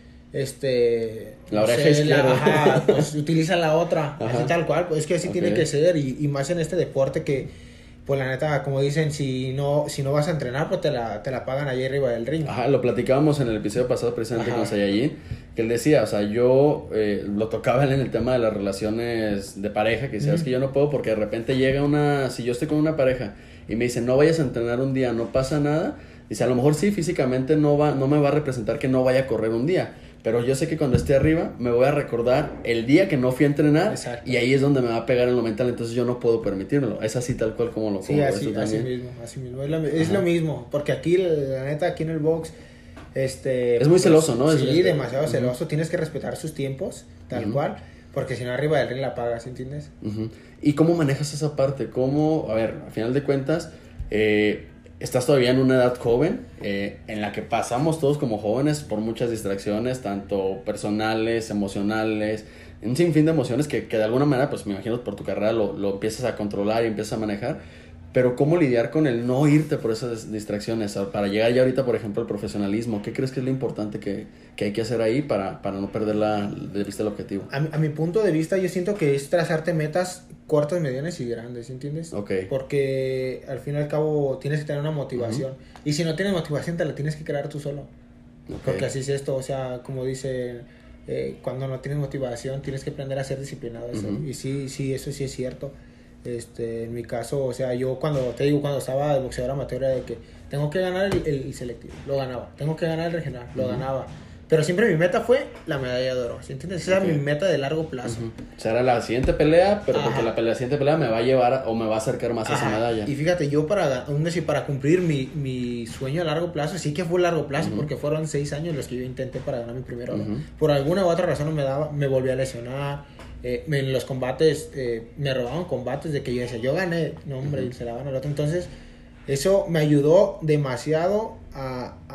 este la no oreja sé, izquierda la, ajá, pues utiliza la otra ajá. así tal cual, pues es que así okay. tiene que ser y, y más en este deporte que pues la neta, como dicen, si no si no vas a entrenar, pues te la, te la pagan allí arriba del ring. Ajá, lo platicábamos en el episodio pasado precisamente Ajá. con Saiyajin, que él decía, o sea, yo eh, lo tocaba él en el tema de las relaciones de pareja, que decía, mm. es que yo no puedo porque de repente llega una, si yo estoy con una pareja y me dicen, no vayas a entrenar un día, no pasa nada, dice, a lo mejor sí, físicamente no va no me va a representar que no vaya a correr un día, pero yo sé que cuando esté arriba me voy a recordar el día que no fui a entrenar Exacto. y ahí es donde me va a pegar en lo mental, entonces yo no puedo permitírmelo. Es así tal cual como lo Sí, así, así mismo, así mismo. Es lo, es lo mismo, porque aquí, la neta, aquí en el box, este... Es muy pues, celoso, ¿no? Sí, es, demasiado uh-huh. celoso. Tienes que respetar sus tiempos, tal uh-huh. cual, porque si no arriba del ring la pagas, ¿entiendes? Uh-huh. ¿Y cómo manejas esa parte? ¿Cómo, a ver, al final de cuentas... Eh, estás todavía en una edad joven eh, en la que pasamos todos como jóvenes por muchas distracciones, tanto personales, emocionales, un sinfín de emociones que, que de alguna manera, pues me imagino por tu carrera lo, lo empiezas a controlar y empiezas a manejar, pero ¿cómo lidiar con el no irte por esas distracciones? Para llegar ya ahorita, por ejemplo, al profesionalismo, ¿qué crees que es lo importante que, que hay que hacer ahí para, para no perder la, de vista el objetivo? A mi, a mi punto de vista, yo siento que es trazarte metas cortas, medianas y grandes, ¿entiendes? Okay. Porque al fin y al cabo tienes que tener una motivación. Uh-huh. Y si no tienes motivación, te la tienes que crear tú solo. Okay. Porque así es esto, o sea, como dice, eh, cuando no tienes motivación, tienes que aprender a ser disciplinado. Uh-huh. Y sí, sí, eso sí es cierto. Este, en mi caso, o sea, yo cuando, te digo, cuando estaba de boxeador amateur, era de que tengo que ganar el, el, el selectivo, lo ganaba. Tengo que ganar el regional, lo uh-huh. ganaba. Pero siempre mi meta fue la medalla de oro, ¿sí entiendes? Esa okay. era mi meta de largo plazo. Uh-huh. O sea, era la siguiente pelea, pero Ajá. porque la, pelea, la siguiente pelea me va a llevar o me va a acercar más Ajá. a esa medalla. Y fíjate, yo para, aún decir, para cumplir mi, mi sueño a largo plazo, sí que fue largo plazo, uh-huh. porque fueron seis años los que yo intenté para ganar mi primer oro. Uh-huh. Por alguna u otra razón no me daba, me volví a lesionar. Eh, en los combates, eh, me robaban combates de que yo decía, yo gané, no hombre, uh-huh. y se la van al otro. Entonces, eso me ayudó demasiado a... a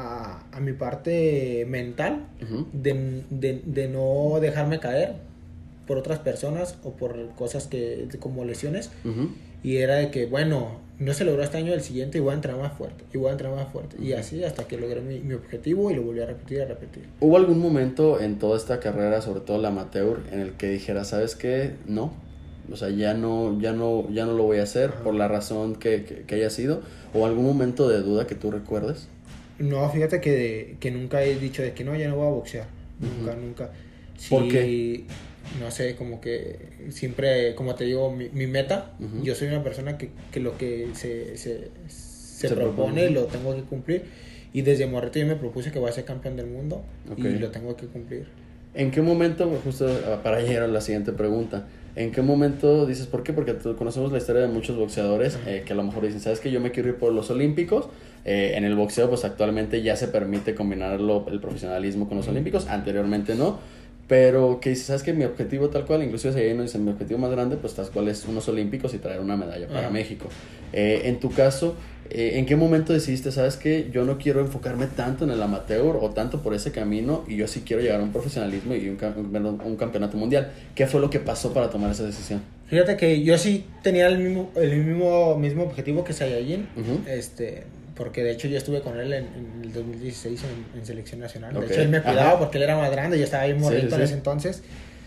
a mi parte mental, uh-huh. de, de, de no dejarme caer por otras personas o por cosas que como lesiones. Uh-huh. Y era de que, bueno, no se logró este año, el siguiente y voy a entrenar más fuerte, y voy a entrenar más fuerte. Uh-huh. Y así hasta que logré mi, mi objetivo y lo volví a repetir y a repetir. ¿Hubo algún momento en toda esta carrera, sobre todo la amateur, en el que dijera, ¿sabes qué? No. O sea, ya no, ya no, ya no lo voy a hacer. Ajá. Por la razón que, que, que haya sido. ¿O algún momento de duda que tú recuerdes? No, fíjate que, que nunca he dicho de que no, ya no voy a boxear. Uh-huh. Nunca, nunca. Sí, ¿por qué? No sé, como que siempre, como te digo, mi, mi meta, uh-huh. yo soy una persona que, que lo que se, se, se, se propone, propone lo tengo que cumplir. Y desde morrito yo me propuse que voy a ser campeón del mundo. Okay. Y lo tengo que cumplir. ¿En qué momento, justo para llegar a la siguiente pregunta, en qué momento dices, ¿por qué? Porque conocemos la historia de muchos boxeadores eh, que a lo mejor dicen, ¿sabes qué? Yo me quiero ir por los olímpicos. Eh, en el boxeo, pues actualmente ya se permite combinarlo, el profesionalismo con los olímpicos, anteriormente no. Pero que dices, ¿sabes qué? Mi objetivo tal cual, inclusive si ahí no dicen mi objetivo más grande, pues tal cual es unos olímpicos y traer una medalla para uh-huh. México. Eh, en tu caso, eh, ¿en qué momento decidiste, sabes qué? Yo no quiero enfocarme tanto en el amateur o tanto por ese camino y yo sí quiero llegar a un profesionalismo y un, un, un campeonato mundial? ¿Qué fue lo que pasó para tomar esa decisión? Fíjate que yo sí tenía el mismo, el mismo, mismo objetivo que Saiyajin, uh-huh. este... porque de hecho yo estuve con él en, en el dos mil dieciséis en, en selección nacional. Okay. De hecho él me cuidaba. Ajá. Porque él era más grande, yo estaba ahí morrito, sí, sí. en ese entonces.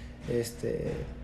Este,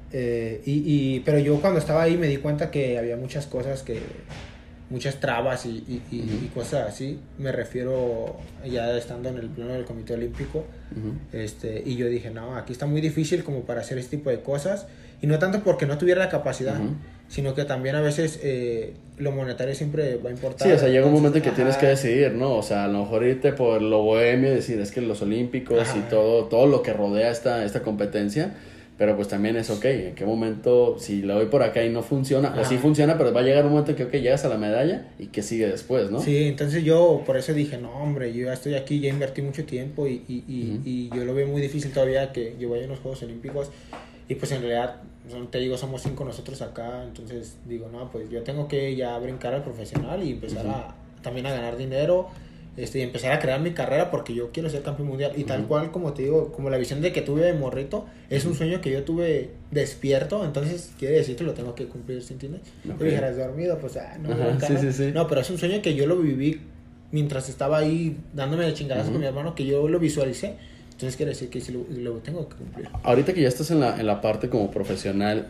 eh, y, y, pero yo cuando estaba ahí me di cuenta que había muchas cosas que, muchas trabas y, y, y, uh-huh. y cosas así. Me refiero ya estando en el pleno del Comité Olímpico. Uh-huh. Este, y yo dije, no, aquí está muy difícil como para hacer este tipo de cosas. Y no tanto porque no tuviera la capacidad, uh-huh. sino que también a veces eh, lo monetario siempre va a importar. Sí, o sea, llega un momento en que ajá. tienes que decidir, ¿no? O sea, a lo mejor irte por lo bohemio y decir, es que los olímpicos ajá. y todo, todo lo que rodea esta, esta competencia, pero pues también es ok, en qué momento, si lo voy por acá y no funciona, ajá. o sí funciona, pero va a llegar un momento en que, ok, llegas a la medalla y que sigue después, ¿no? Sí, entonces yo por eso dije, no, hombre, yo ya estoy aquí, ya invertí mucho tiempo y, y, y, uh-huh. y yo lo veo muy difícil todavía que yo vaya a los Juegos Olímpicos. Y pues en realidad, te digo, somos cinco nosotros acá, entonces digo, no, pues yo tengo que ya brincar al profesional y empezar uh-huh. a también a ganar dinero, este, y empezar a crear mi carrera porque yo quiero ser campeón mundial. Y uh-huh. tal cual, como te digo, como la visión de que tuve de morrito, es un sueño que yo tuve despierto, entonces quiere decir que lo tengo que cumplir, ¿sí entiendes? Okay. Tú dijeras, dormido, pues, ah, no, uh-huh. acá, sí, no. Sí, sí. No, pero es un sueño que yo lo viví mientras estaba ahí dándome de chingadazos uh-huh. con mi hermano, que yo lo visualicé. Entonces quiere decir que sí lo, lo tengo que cumplir. Ahorita que ya estás en la, en la parte como profesional,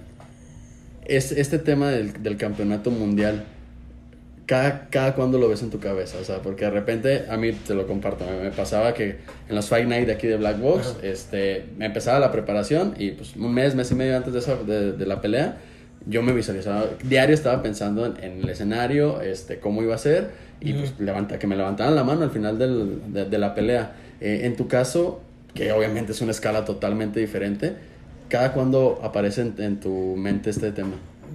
es este tema del, del campeonato mundial, ¿cada, cada cuándo lo ves en tu cabeza? O sea, porque de repente, a mí te lo comparto, me, me pasaba que en los Fight Night de aquí de Black Box, este, me empezaba la preparación y pues un mes, mes y medio antes de, esa, de, de la pelea, yo me visualizaba, diario estaba pensando en, en el escenario, este, cómo iba a ser y uh-huh. pues levanta, que me levantaran la mano al final del, de, de la pelea. Eh, en tu caso, que obviamente es una escala totalmente diferente, ¿cada cuándo aparece en, en tu mente este tema?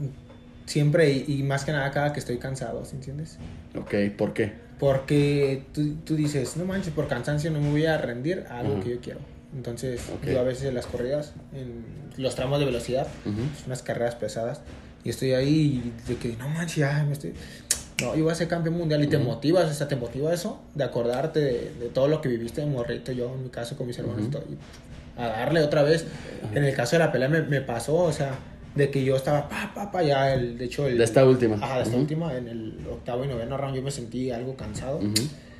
Siempre y, y más que nada cada que estoy cansado, ¿sí entiendes? Ok, ¿por qué? Porque tú, tú dices, no manches, por cansancio no me voy a rendir a algo uh-huh. que yo quiero. Entonces, okay. yo a veces en las corridas, en los tramos de velocidad, uh-huh. son unas carreras pesadas, y estoy ahí y de que, no manches, ya me estoy... No, yo voy a ser campeón mundial y te uh-huh. motivas, o sea, te motiva eso, de acordarte de, de todo lo que viviste de morrito, yo en mi caso con mis hermanos, uh-huh. y todo, y a darle otra vez. Uh-huh. En el caso de la pelea me, me pasó, o sea, de que yo estaba, pa, pa, pa, ya, el, de hecho... El, de esta última. Ajá, de esta uh-huh. última, en el octavo y noveno round yo me sentí algo cansado. Uh-huh.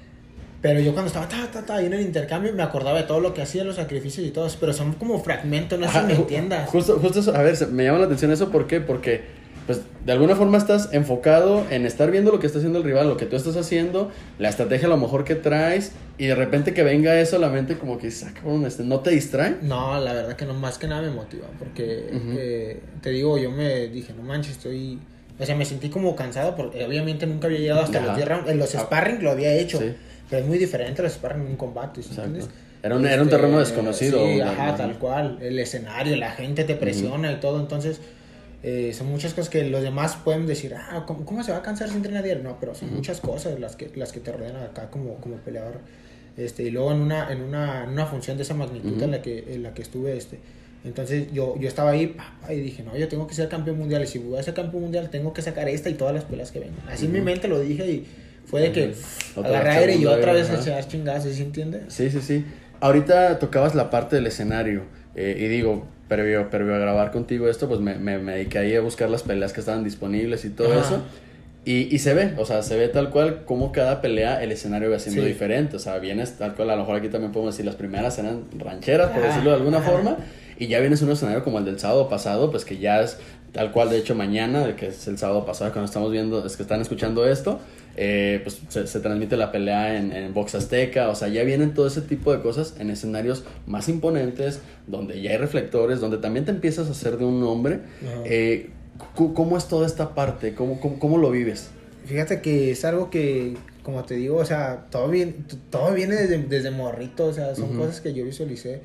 Pero yo cuando estaba, ta, ta, ta, ahí en el intercambio me acordaba de todo lo que hacía, los sacrificios y todo, pero son como fragmentos, no sé si me entiendas. Justo, justo eso, a ver, me llama la atención eso, ¿por qué? Porque... pues de alguna forma estás enfocado en estar viendo lo que está haciendo el rival, lo que tú estás haciendo, la estrategia a lo mejor que traes, y de repente que venga eso a la mente como que dices, ah, cabrón, este, ¿no te distrae? No, la verdad que no, más que nada me motiva, porque uh-huh. eh, te digo, yo me dije, no manches, estoy... O sea, me sentí como cansado, porque obviamente nunca había llegado hasta Ajá. los diez rounds, en los sparring lo había hecho, sí. pero es muy diferente los sparring en un combate, ¿sí entiendes? Era un, este, era un terreno desconocido. Sí, ajá, ¿no? Tal cual, el escenario, la gente te presiona uh-huh. y todo, entonces... Eh, son muchas cosas que los demás pueden decir, ah, ¿cómo, cómo se va a cansar si entrena diario? No, pero son uh-huh. muchas cosas las que, las que te rodean acá como, como peleador. Este, y luego en una, en una, en una función de esa magnitud uh-huh. en, la que, en la que estuve, este, entonces yo, yo estaba ahí pa, pa, y dije, no, yo tengo que ser campeón mundial, y si voy a ser campeón mundial tengo que sacar esta y todas las peleas que vengan. Así uh-huh. en mi mente lo dije, y fue de que Otra agarré aire y segunda otra vez, vez a ajá. echar chingazos, ¿sí entiendes? Sí, sí, sí. Ahorita tocabas la parte del escenario eh, y digo, previo, previo a grabar contigo esto, pues me, me, me dediqué ahí a buscar las peleas que estaban disponibles y todo Ajá. eso. Y, y se ve, o sea, se ve tal cual como cada pelea el escenario va siendo Sí. diferente. O sea, vienes tal cual, a lo mejor aquí también podemos decir, las primeras eran rancheras, por Ajá. decirlo de alguna Ajá. forma. Y ya vienes un escenario como el del sábado pasado, pues que ya es tal cual, de hecho mañana, que es el sábado pasado cuando estamos viendo, es que están escuchando esto, eh, pues se, se transmite la pelea en, en Box Azteca. O sea, ya vienen todo ese tipo de cosas en escenarios más imponentes, donde ya hay reflectores, donde también te empiezas a hacer de un nombre. Ajá. Eh, ¿Cómo es toda esta parte? ¿Cómo, cómo, cómo lo vives? Fíjate que es algo que, como te digo, o sea, todo, bien, todo viene desde, desde morrito, o sea, son Uh-huh. cosas que yo visualicé.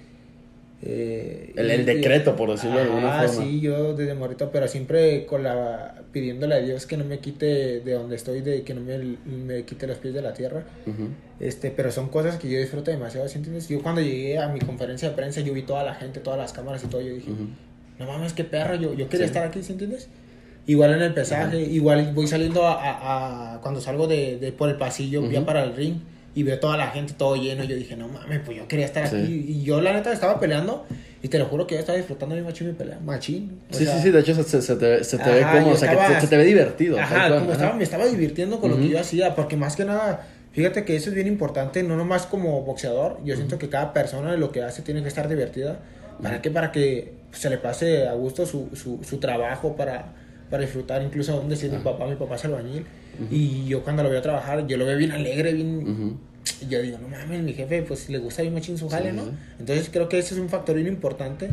Eh, El, y- el decreto, por decirlo de alguna Ah, forma. sí, yo desde morrito, pero siempre con la, pidiéndole a Dios que no me quite de donde estoy, de que no me, me quite los pies de la tierra. Uh-huh. Este, pero son cosas que yo disfruto demasiado, ¿sí entiendes? Yo cuando llegué a mi conferencia de prensa, yo vi toda la gente, todas las cámaras y todo, yo dije, Uh-huh. no mames, qué perro, yo, yo quería Sí. estar aquí, ¿sí entiendes? Igual en el pesaje, Ajá. igual voy saliendo a, a, a- cuando salgo de, de por el pasillo, Ujú. ya para el ring, y veo toda la gente, todo lleno, y yo dije, no mames, pues yo quería estar Sí. aquí, y yo la neta estaba peleando, y te lo juro que yo estaba disfrutando mi machín mi pelea, machín. o Sí, sea, sí, sí, de hecho se, se te, se te Ajá, ve como, yo o sea, que estaba- se, se te ve divertido. tal Ajá, cual, como ajá. estaba, me estaba divirtiendo con lo Ujú. que yo hacía, porque más que nada, fíjate que eso es bien importante, no nomás como boxeador, yo siento que cada persona de lo que hace tiene que estar divertida. ¿Para qué? Para que se le pase a gusto su, su, su trabajo, para, para disfrutar, incluso donde decir mi Ajá. papá, mi papá es albañil, y yo cuando lo veo trabajar, yo lo veo bien alegre, bien... Ujú. Y yo digo, no mames, mi jefe, pues le gusta bien machín su jale, Sí, ¿no? sí. Entonces creo que ese es un factor bien importante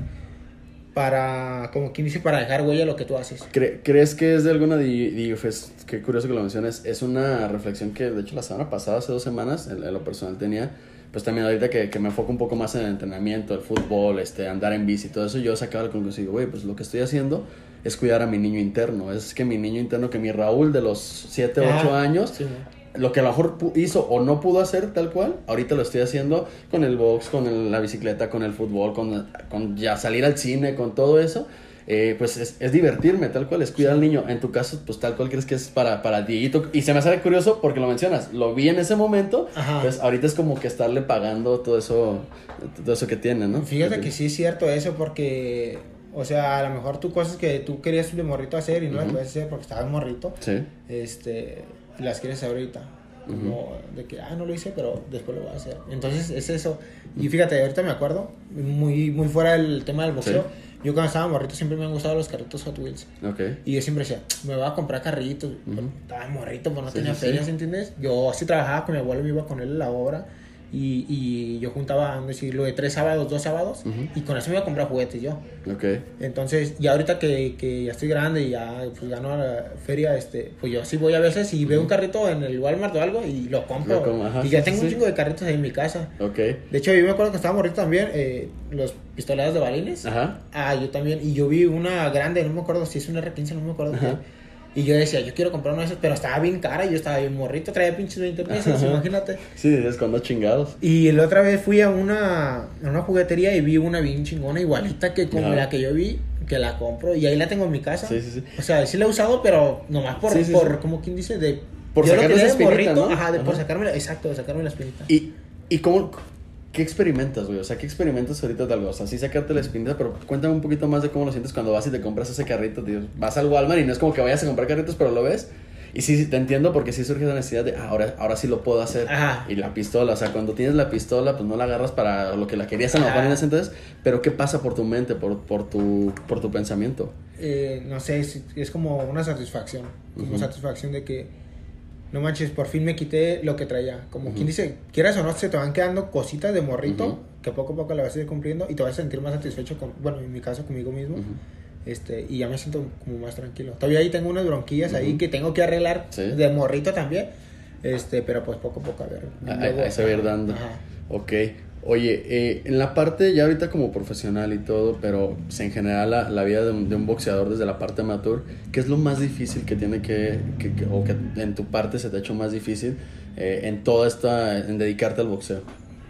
para, como quien dice, para dejar huella lo que tú haces. ¿Cre- ¿Crees que es de alguna, di- digo, es, qué curioso que lo menciones, es una reflexión que de hecho la semana pasada, hace dos semanas, en, en lo personal tenía, pues también ahorita que, que me enfoco un poco más en el entrenamiento, el fútbol, este, andar en bici, todo eso, yo sacaba la conclusión, digo, güey, pues lo que estoy haciendo es cuidar a mi niño interno, es que mi niño interno, que mi Raúl de los siete, ocho Ah, años, sí, ¿no? lo que a lo mejor pu- hizo o no pudo hacer tal cual, ahorita lo estoy haciendo con el box, con el- la bicicleta, con el fútbol, con, con ya salir al cine, con todo eso. Eh, pues es, es divertirme, tal cual, es cuidar al niño. En tu caso, pues tal cual crees que es para, para Dieguito. Y se me hace curioso porque lo mencionas, lo vi en ese momento, Ajá. pues ahorita es como que estarle pagando todo eso, todo eso que tiene, ¿no? Fíjate que sí es cierto eso, porque, o sea, a lo mejor tú cosas que tú querías de morrito hacer y no las Ujú. puedes hacer porque estabas morrito, Sí. este, las quieres hacer ahorita. Como de que, ah, no lo hice, pero después lo voy a hacer. Entonces es eso. Y fíjate, ahorita me acuerdo, muy, muy fuera del tema del boxeo. Sí. Yo cuando estaba morrito siempre me han gustado los carritos Hot Wheels. Ok. Y yo siempre decía, me voy a comprar carritos. Pero Ujú. estaba morrito, pues no Sí, tenía sí, ferias, sí. ¿entiendes? Yo sí trabajaba con mi abuelo, me iba con él a la obra. Y, y yo juntaba, vamos a decir, lo de tres sábados, dos sábados. Ujú. Y con eso me iba a comprar juguetes yo. Ok. Entonces, ya ahorita que, que ya estoy grande y ya pues gano a la feria, este, pues yo sí voy a veces y veo un carrito en el Walmart o algo y lo compro. Lo como, ajá, y ya sí, tengo sí, un sí. chingo de carritos ahí en mi casa. Ok. De hecho, yo me acuerdo que estaba morrito también, eh, los pistoleros de balines. Ajá. Ah, yo también. Y yo vi una grande, no me acuerdo si es una R quince, no me acuerdo Ajá. qué. Y yo decía, yo quiero comprar una de esas, pero estaba bien cara y yo estaba bien morrito, traía pinches veinte pesos, Ajá. imagínate. Sí, es cuando chingados. Y la otra vez fui a una, a una juguetería y vi una bien chingona, igualita que como Ajá. la que yo vi, que la compro y ahí la tengo en mi casa. Sí, sí, sí. O sea, sí la he usado, pero nomás por, Sí, sí, por sí. como quien dice, de... Por yo lo sacarle quería esa de espinita, morrito, ¿no? ajá, de por Ajá. sacarme la, exacto, de sacarme la espinita. ¿Y, y cómo, qué experimentas, güey? O sea, ¿qué experimentas ahorita de algo? O sea, sí sacarte la espinita, pero cuéntame un poquito más de cómo lo sientes cuando vas y te compras ese carrito, tío. Vas al Walmart y no es como que vayas a comprar carritos, pero lo ves. Y sí, sí, te entiendo porque sí surge la necesidad de, ah, ahora, ahora sí lo puedo hacer. Ajá. Y la pistola, o sea, cuando tienes la pistola, pues no la agarras para lo que la querías a lo mejor Ajá. en ese entonces, pero ¿qué pasa por tu mente, por, por, tu, por tu pensamiento? Eh, no sé, es, es como una satisfacción, como Ujú. satisfacción de que, no manches, por fin me quité lo que traía. Como Ujú. quien dice, quieras o no, se te van quedando cositas de morrito, Ujú. que poco a poco la vas a ir cumpliendo y te vas a sentir más satisfecho con, bueno, en mi caso, conmigo mismo. Ujú. Este, y ya me siento como más tranquilo. Todavía ahí tengo unas bronquillas ahí Ujú. que tengo que arreglar Sí. de morrito también. Este, pero pues poco a poco a ver. A- Luego- a- a se va a ir dando. Ajá. Ok. Oye, eh, en la parte ya ahorita como profesional y todo, pero pues, en general la, la vida de un, de un boxeador desde la parte amateur, ¿qué es lo más difícil que tiene que, que- que- o que en tu parte se te ha hecho más difícil eh, en toda esta, en dedicarte al boxeo?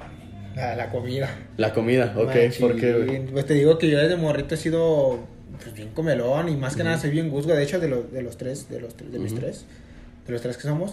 La, la comida. La comida, ok, Machín. ¿por qué, güey? Pues te digo que yo desde morrito he sido pues, bien comelón y más que Ujú. nada soy bien guzgo. De hecho, de los, de los tres, de los tres, de mis Ujú. tres, de los tres que somos,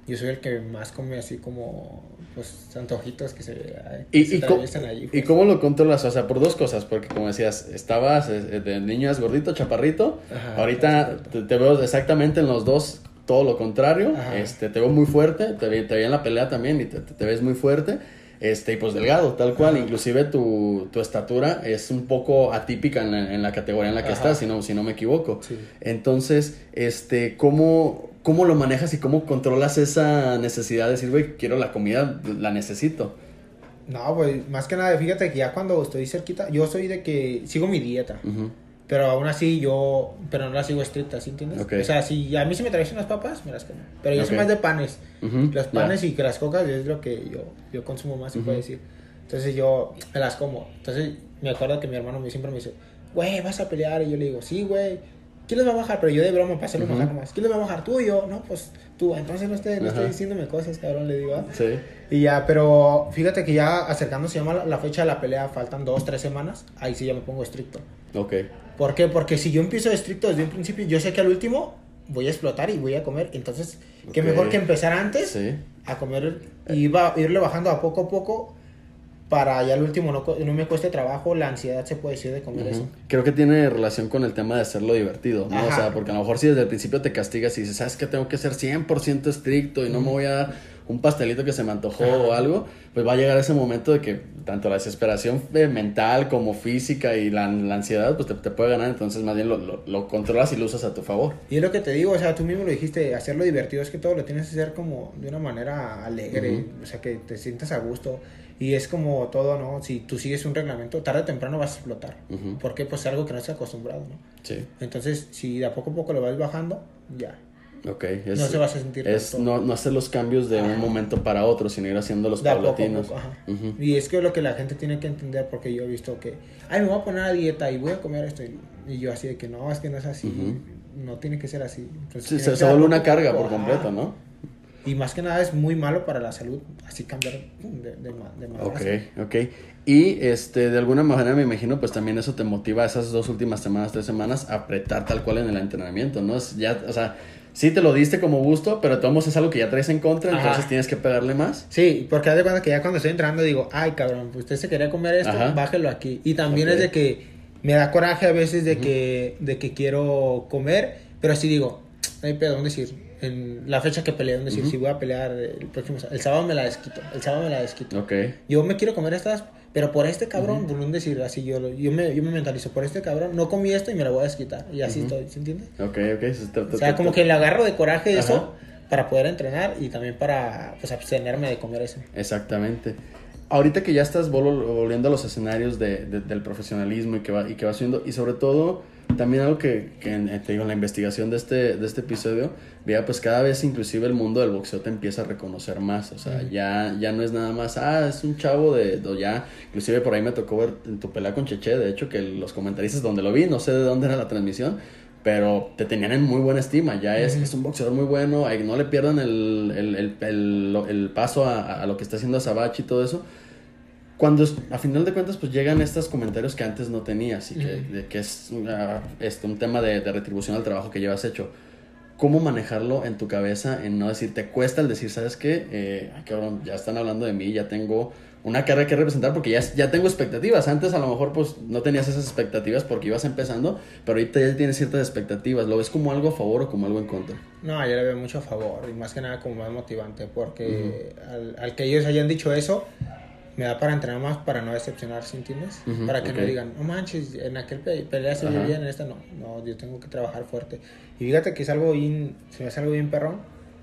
yo soy el que más come así como, pues, antojitos que se, que ¿Y, se y, cómo, allí. Pues. ¿Y cómo lo controlas? O sea, por dos cosas, porque como decías, estabas eh, de niño es gordito, chaparrito, Ajá, ahorita te, te veo exactamente en los dos, todo lo contrario, Ajá. este, te veo muy fuerte, te vi, te vi en la pelea también y te, te, te ves muy fuerte. Este, y pues delgado, tal cual, Ajá. Inclusive tu, tu estatura es un poco atípica en la, en la categoría en la que Ajá. estás, si no, si no me equivoco. Sí. Entonces, este, ¿cómo, ¿cómo lo manejas y cómo controlas esa necesidad de decir, güey, quiero la comida, la necesito? No, pues, más que nada, fíjate que ya cuando estoy cerquita, yo soy de que sigo mi dieta. Uh-huh. Pero aún así yo, pero no la sigo estricta, ¿sí entiendes? Okay. O sea, si a mí se me traen unas papas, me las como. Pero yo Okay. soy más de panes. Uh-huh. Los panes Yeah. y que las cocas es lo que yo, yo consumo más, se Uh-huh. puede decir. Entonces yo me las como. Entonces me acuerdo que mi hermano me, siempre me dice, güey, vas a pelear. Y yo le digo, sí, güey. ¿Quién les va a bajar? Pero yo de broma, para hacerlo Uh-huh. bajar nomás. ¿Quién les va a bajar? ¿Tú o yo? No, pues tú. Entonces no estés no esté diciéndome cosas, cabrón, le digo. ¿eh? Sí. Y ya, pero fíjate que ya acercándose llama la, la fecha de la pelea, faltan dos, tres semanas. Ahí sí ya me pongo estricto. Ok. ¿Por qué? Porque si yo empiezo estricto desde un principio, yo sé que al último voy a explotar y voy a comer. Entonces, qué Okay. mejor que empezar antes Sí. a comer y va, irle bajando a poco a poco para ya al último no, no me cueste trabajo, la ansiedad se puede decir de comer Uh-huh. eso. Creo que tiene relación con el tema de hacerlo divertido, ¿no? Ajá. O sea, porque a lo mejor si desde el principio te castigas y dices, ¿sabes qué? Tengo que ser cien por ciento estricto y no me voy a dar un pastelito que se me antojó Ajá. o algo, pues va a llegar ese momento de que tanto la desesperación mental como física y la, la ansiedad, pues te, te puede ganar, entonces más bien lo, lo, lo controlas y lo usas a tu favor. Y es lo que te digo, o sea, tú mismo lo dijiste, hacerlo divertido es que todo lo tienes que hacer como de una manera alegre, uh-huh. O sea, que te sientas a gusto. Y es como todo, ¿no? Si tú sigues un reglamento, tarde o temprano vas a explotar. Uh-huh. Porque pues es algo que no estás acostumbrado, ¿no? Sí. Entonces, si de a poco a poco lo vas bajando, ya. Okay. Es, no se vas a sentir es no, no hacer los cambios de ajá. un momento para otro, sino ir haciéndolos de paulatinos. Poco a poco, ajá. Uh-huh. Y es que lo que la gente tiene que entender, porque yo he visto que, ay, me voy a poner a dieta y voy a comer esto. Y yo así de que no, es que no es así, uh-huh. No tiene que ser así. Entonces, sí, se, se vuelve una carga por completo, ¿no? Y más que nada es muy malo para la salud, así cambiar de, de, de manera. Ok, ok. Y este, de alguna manera me imagino, pues también eso te motiva esas dos últimas semanas, tres semanas, a apretar tal cual en el entrenamiento, ¿no? Es ya, o sea, sí te lo diste como gusto, pero de todos modos es algo que ya traes en contra, ajá. Entonces tienes que pegarle más. Sí, porque haz de cuenta que ya cuando estoy entrando digo, ay, cabrón, pues usted se quería comer esto, ajá. Bájelo aquí. Y también okay. Es de que me da coraje a veces de, uh-huh. que, de que quiero comer, pero así digo, no hay pedo, ¿dónde decir? En la fecha que peleé, decir, uh-huh. Si voy a pelear el próximo el sábado me la desquito, el sábado me la desquito. Okay. Yo me quiero comer estas, pero por este cabrón, uh-huh. Por un decir así, yo, yo, me, yo me mentalizo, por este cabrón, no comí esto y me la voy a desquitar, y así uh-huh. Estoy, ¿se entiende? Ok, ok. Se trata, o sea, como que le agarro de coraje uh-huh. Eso, para poder entrenar y también para, pues, abstenerme de comer eso. Exactamente. Ahorita que ya estás vol- volviendo a los escenarios de, de, del profesionalismo y que, va, y que vas subiendo, y sobre todo, también algo que, que te digo, en la investigación de este, de este episodio, veía pues cada vez inclusive el mundo del boxeo te empieza a reconocer más, o sea, uh-huh. ya, ya no es nada más, ah, es un chavo de, de ya, inclusive por ahí me tocó ver en tu pelea con Cheche, de hecho que los comentaristas donde lo vi, no sé de dónde era la transmisión, pero te tenían en muy buena estima, ya es, uh-huh. Es un boxeador muy bueno, no le pierdan el, el, el, el, el paso a, a lo que está haciendo Savage y todo eso. Cuando a final de cuentas pues llegan estos comentarios que antes no tenías y que, uh-huh. de, que es una, este, un tema de, de retribución al trabajo que llevas hecho, ¿cómo manejarlo en tu cabeza? En no decir, te cuesta el decir, ¿sabes qué? Eh, cabrón, ya están hablando de mí, ya tengo una carrera que representar porque ya, ya tengo expectativas. Antes a lo mejor pues no tenías esas expectativas porque ibas empezando, pero ahorita ya tienes ciertas expectativas. ¿Lo ves como algo a favor o como algo en contra? No, yo le veo mucho a favor y más que nada como más motivante porque uh-huh. al, al que ellos hayan dicho eso, me da para entrenar más para no decepcionar, ¿sí entiendes? Uh-huh, para que okay. No digan, no manches, en aquel pe- pelea se vio bien, en esta no. No, yo tengo que trabajar fuerte. Y fíjate que es algo bien, se me hace algo bien perrón.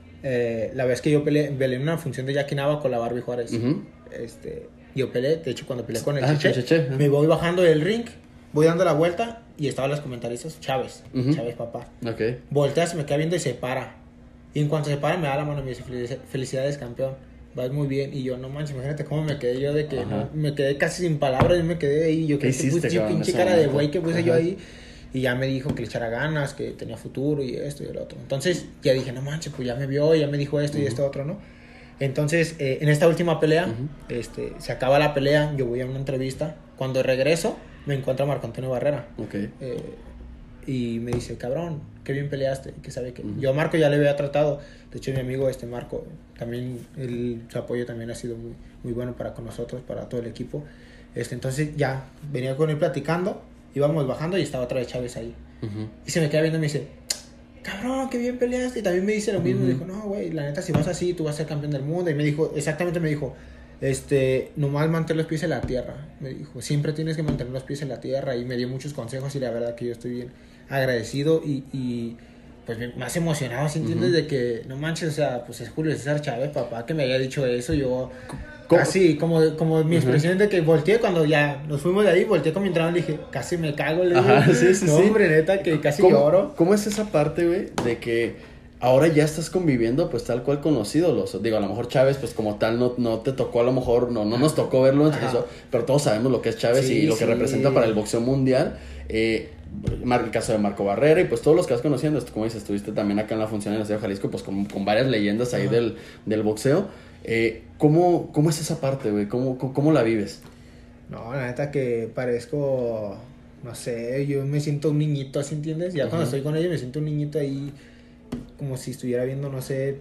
Eh, la vez que yo peleé, peleé en una función de Jackie Nava con la Barbie Juárez. Uh-huh. Este, yo peleé, de hecho cuando peleé con el ah, Cheche, Cheche uh-huh. Me voy bajando del ring, voy dando la vuelta y estaban los comentaristas, Chávez, uh-huh. Chávez papá. Okay. Voltea, se me queda viendo y se para. Y en cuanto se para me da la mano y me dice, felicidades campeón. Vas muy bien, y yo, no manches, imagínate cómo me quedé yo de que no, me quedé casi sin palabras, y me quedé ahí, yo ¿Qué hiciste, puse, cabrón, pinche cara momento? De güey que puse ajá. Yo ahí, y ya me dijo que le echara ganas, que tenía futuro, y esto y el otro, entonces, ya dije, no manches, pues ya me vio, ya me dijo esto uh-huh. Y esto otro, ¿no? Entonces, eh, en esta última pelea, uh-huh. este, se acaba la pelea, yo voy a una entrevista, cuando regreso, me encuentro a Marco Antonio Barrera, okay. eh, y me dice, cabrón, qué bien peleaste, que sabe que... Uh-huh. Yo a Marco ya le había tratado, de hecho mi amigo este Marco, también, el, su apoyo también ha sido muy, muy bueno para con nosotros, para todo el equipo. Este, entonces ya, venía con él platicando, íbamos bajando y estaba otra vez Chávez ahí. Uh-huh. Y se me queda viendo y me dice, cabrón, qué bien peleaste. Y también me dice lo mismo, uh-huh. Me dijo, no, güey, la neta, si vas así, tú vas a ser campeón del mundo. Y me dijo, exactamente me dijo, este, nomás mantén los pies en la tierra. Me dijo, siempre tienes que mantener los pies en la tierra. Y me dio muchos consejos y la verdad que yo estoy bien agradecido y, y pues más emocionado, ¿sí entiendes? Uh-huh. De que, no manches, o sea, pues es Julio César Chávez, papá, que me haya dicho eso. Yo, ¿cómo? Así, como, como mi expresión uh-huh. de que volteé cuando ya nos fuimos de ahí, volteé con mi entrada y le dije, casi me cago. Le Ajá, sí, sí, no, sí. hombre, neta, que casi ¿Cómo, lloro. ¿Cómo es esa parte, güey, de que ahora ya estás conviviendo pues tal cual con los ídolos? Digo, a lo mejor Chávez pues como tal no, no te tocó, a lo mejor no, no nos tocó verlo, eso, pero todos sabemos lo que es Chávez, sí, y lo que sí. representa para el boxeo mundial. Eh, el caso de Marco Barrera y pues todos los que vas conociendo, como dices, estuviste también acá en la función en la Ciudad de Jalisco pues con, con varias leyendas ahí del, del boxeo. Eh, ¿cómo, ¿Cómo es esa parte, güey? ¿Cómo, cómo, ¿Cómo la vives? No, la neta que parezco, no sé, yo me siento un niñito, ¿sí entiendes? Ya uh-huh. cuando estoy con ellos me siento un niñito ahí, como si estuviera viendo, no sé,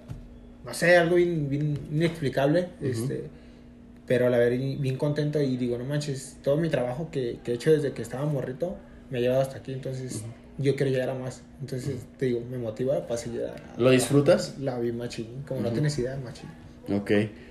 no sé, algo bien, bien inexplicable, uh-huh. este, pero a la vez bien contento y digo, no manches, todo mi trabajo que, que he hecho desde que estaba morrito me ha llevado hasta aquí, entonces uh-huh. yo quiero llegar a más, entonces uh-huh. te digo, me motiva para seguir a, ¿Lo disfrutas? La, la vi machín, como uh-huh. no tienes idea, machín. Ok,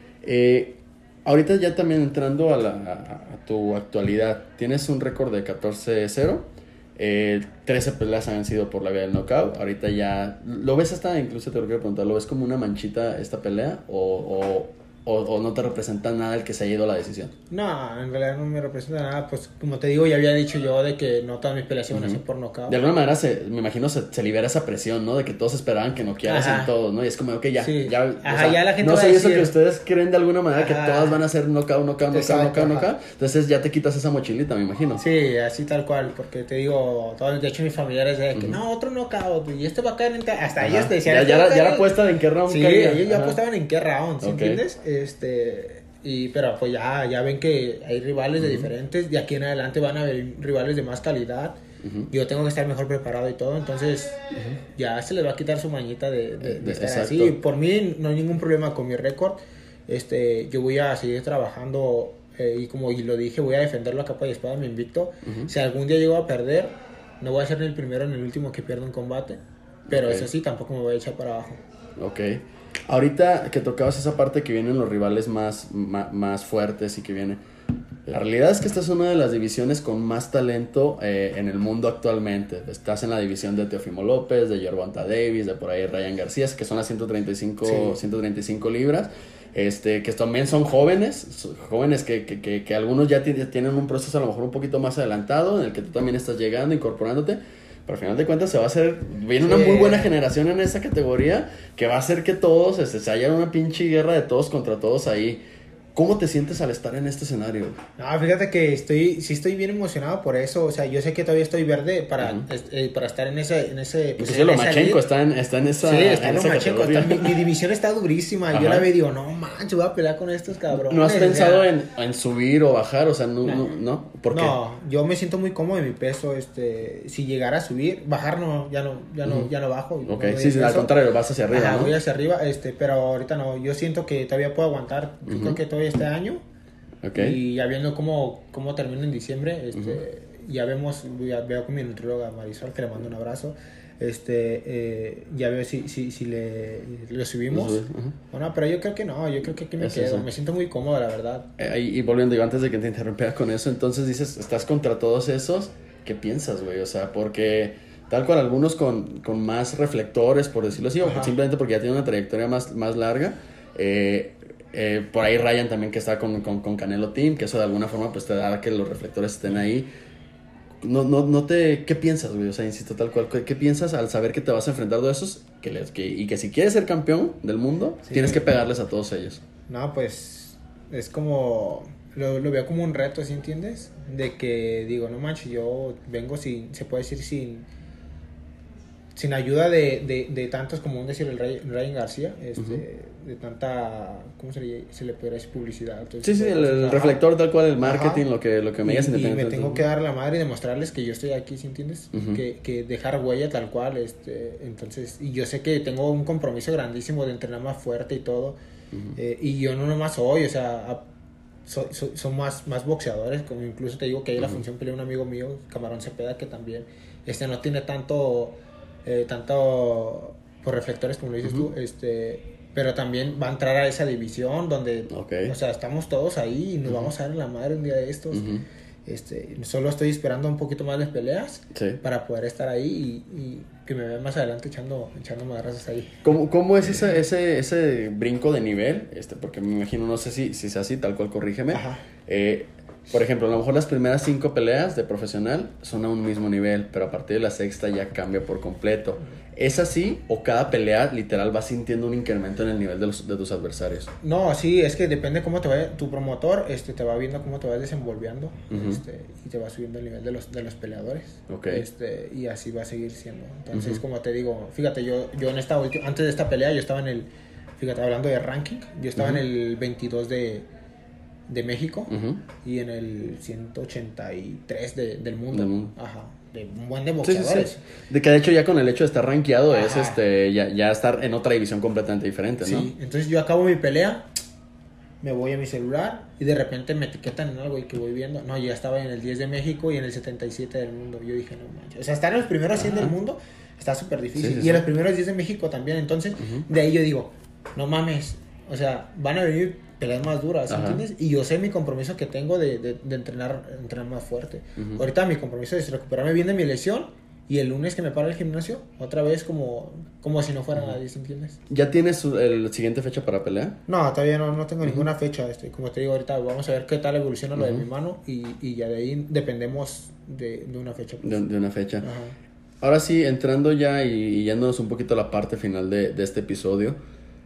eh, ahorita ya también entrando a, la, a, a tu actualidad, tienes un récord de catorce cero. Eh, trece peleas han sido por la vía del knockout. Ahorita ya lo ves hasta, incluso te lo quiero preguntar, ¿lo ves como una manchita esta pelea o, o, o, o no te representa nada el que se haya ido a la decisión? No, en realidad no me representa nada. Pues como te digo, ya había dicho yo de que no todas mis peleas iban uh-huh. a ser por knockout. De alguna manera se, me imagino se, se libera esa presión, ¿no? De que todos esperaban que noquearas en todo, ¿no? Y es como, ok, ya, sí. ya, ajá, o sea, ya la gente no va sé a decir... eso que ustedes creen de alguna manera, ajá. que todas van a ser knockout, knockout, knockout, Exacto, knockout, knockout. Entonces ya te quitas esa mochilita, me imagino. Sí, así tal cual, porque te digo, todos, de hecho mis familiares de que uh-huh. no, otro knockout, y este va a caer en... Hasta ajá. ellos te decían... Ya, ya, era, ya era apuesta en qué round sí, caía. ellos ya apostaban en qué round, ¿sí okay. entiendes? Este... Y, pero pues ya, ya ven que hay rivales uh-huh. de diferentes, de aquí en adelante van a haber rivales de más calidad. Uh-huh. Yo tengo que estar mejor preparado y todo, entonces uh-huh. ya se les va a quitar su mañita de, de, de estar Exacto. así. Por mí no hay ningún problema con mi récord. Este, yo voy a seguir trabajando eh, y como y lo dije, voy a defenderlo a capa y espada, me invicto. Uh-huh. Si algún día llego a perder, no voy a ser ni el primero ni el último que pierda un combate, pero okay. eso sí, tampoco me voy a echar para abajo. Ok. Ahorita que tocabas esa parte que vienen los rivales más, más, más fuertes y que viene... La realidad es que esta es una de las divisiones con más talento eh, en el mundo actualmente. Estás en la división de Teofimo López, de Gervonta Davis, de por ahí Ryan García, que son las ciento treinta y cinco, sí. ciento treinta y cinco libras. Este, que también son jóvenes, jóvenes que, que, que, que algunos ya t- tienen un proceso a lo mejor un poquito más adelantado, en el que tú también estás llegando, incorporándote. Pero al final de cuentas se va a hacer, viene una sí. muy buena generación en esa categoría que va a hacer que todos, este, se haya una pinche guerra de todos contra todos ahí. ¿Cómo te sientes al estar en este escenario? No, fíjate que estoy, sí estoy bien emocionado por eso. O sea, yo sé que todavía estoy verde para, uh-huh. eh, para estar en ese... En ese pues Incluso Lomachenko está en, está en esa Sí, está en Lomachenko. Está, mi, mi división está durísima. Ajá. Yo la veo y digo, no manches, voy a pelear con estos cabrones. ¿No has pensado o sea, en, en subir o bajar? O sea, no, no, no. ¿Por qué? No, yo me siento muy cómodo en mi peso. Este, si llegara a subir, bajar no, ya no, ya no, uh-huh. ya no bajo. Ok, no sí, sí, al contrario, vas hacia arriba, Ajá, ¿no? voy hacia arriba, este, pero ahorita no. Yo siento que todavía puedo aguantar. Yo uh-huh. creo que todavía este año. Okay. Y ya viendo cómo, cómo termino en diciembre, este, uh-huh. ya vemos, ya veo con mi nutrióloga Marisol, que le mando un abrazo, este, eh, ya veo si, si, si le, le subimos. Uh-huh. Bueno, pero yo creo que no, yo creo que aquí me es quedo, eso. Me siento muy cómodo, la verdad. Eh, y, y volviendo, yo antes de que te interrumpiera con eso, entonces dices, estás contra todos esos, ¿qué piensas, güey? O sea, porque tal cual algunos con, con más reflectores, por decirlo así, uh-huh. o simplemente porque ya tienen una trayectoria más, más larga, eh, Eh, por ahí Ryan también que está con, con, con Canelo Team, que eso de alguna forma pues te da que los reflectores estén ahí. No, no, no te... ¿Qué piensas, güey? O sea, insisto, tal cual. ¿Qué, qué piensas al saber que te vas a enfrentar a esos? Que les, que, y que si quieres ser campeón del mundo, sí, tienes que pegarles a todos ellos. No, pues es como... Lo, lo veo como un reto, ¿sí entiendes? De que digo, no manches, yo vengo sin... Se puede decir sin... sin ayuda de, de, de tantos, como un decir el Ray, Ryan García, este, uh-huh. de tanta, ¿cómo se le, se le podría decir? Publicidad. Entonces, sí, sí, el, el reflector tal cual, el marketing, ajá. lo que, lo que me digas. Y, y me tengo que dar la madre y demostrarles que yo estoy aquí, ¿sí entiendes? Uh-huh. Que, que dejar huella tal cual, este, entonces, y yo sé que tengo un compromiso grandísimo de entrenar más fuerte y todo, uh-huh. eh, y yo no nomás soy, o sea, a, so, so, son más, más boxeadores, como incluso te digo que hay uh-huh. la función pelea un amigo mío, Camarón Cepeda, que también, este, no tiene tanto... Eh, tanto por reflectores como lo dices uh-huh. tú, este, pero también va a entrar a esa división donde, okay. o sea, estamos todos ahí y nos uh-huh. vamos a dar en la madre un día de estos. Uh-huh. Este, solo estoy esperando un poquito más las peleas sí. para poder estar ahí y, y que me vean más adelante echando, echando madrazos ahí. ¿Cómo, cómo es ese, ese, ese brinco de nivel? Este, porque me imagino, no sé si, si es así, tal cual, corrígeme. Ajá. Eh, Por ejemplo, a lo mejor las primeras cinco peleas de profesional son a un mismo nivel, pero a partir de la sexta ya cambia por completo. ¿Es así o cada pelea literal va sintiendo un incremento en el nivel de, los, de tus adversarios? No, sí, es que depende cómo te vaya. Tu promotor este, te va viendo cómo te vas desenvolviendo uh-huh. este, y te va subiendo el nivel de los, de los peleadores. Okay. Este, y así va a seguir siendo. Entonces, uh-huh. como te digo, fíjate, yo, yo en esta ulti- antes de esta pelea yo estaba en el, fíjate, hablando de ranking, yo estaba uh-huh. en el veintidós de... de México uh-huh. y en el ciento ochenta y tres de, del mundo. Del mundo. Ajá. De un buen de boxeadores. Sí, sí, sí. De que de hecho ya con el hecho de estar rankeado Ajá. es este ya, ya estar en otra división completamente diferente, ¿no? Sí, entonces yo acabo mi pelea, me voy a mi celular y de repente me etiquetan en algo y que voy viendo. No, yo ya estaba en el diez de México y en el setenta y siete del mundo. Yo dije, no manches. O sea, estar en los primeros cien del mundo está súper difícil. Sí, sí, y sí. en los primeros diez de México también. Entonces, uh-huh. de ahí yo digo, no mames. O sea, van a venir peleas más duras, ¿entiendes? Y yo sé mi compromiso que tengo de, de, de entrenar, entrenar más fuerte. Uh-huh. Ahorita mi compromiso es recuperarme bien de mi lesión y el lunes que me paro al gimnasio, otra vez como, como si no fuera uh-huh. nadie, ¿entiendes? ¿Ya tienes el siguiente fecha para pelear? No, todavía no, no tengo uh-huh. ninguna fecha. Este, como te digo ahorita, vamos a ver qué tal evoluciona uh-huh. lo de mi mano y, y ya de ahí dependemos de, de una fecha. Pues. De, de una fecha. Uh-huh. Ahora sí, entrando ya y, y yéndonos un poquito a la parte final de, de este episodio,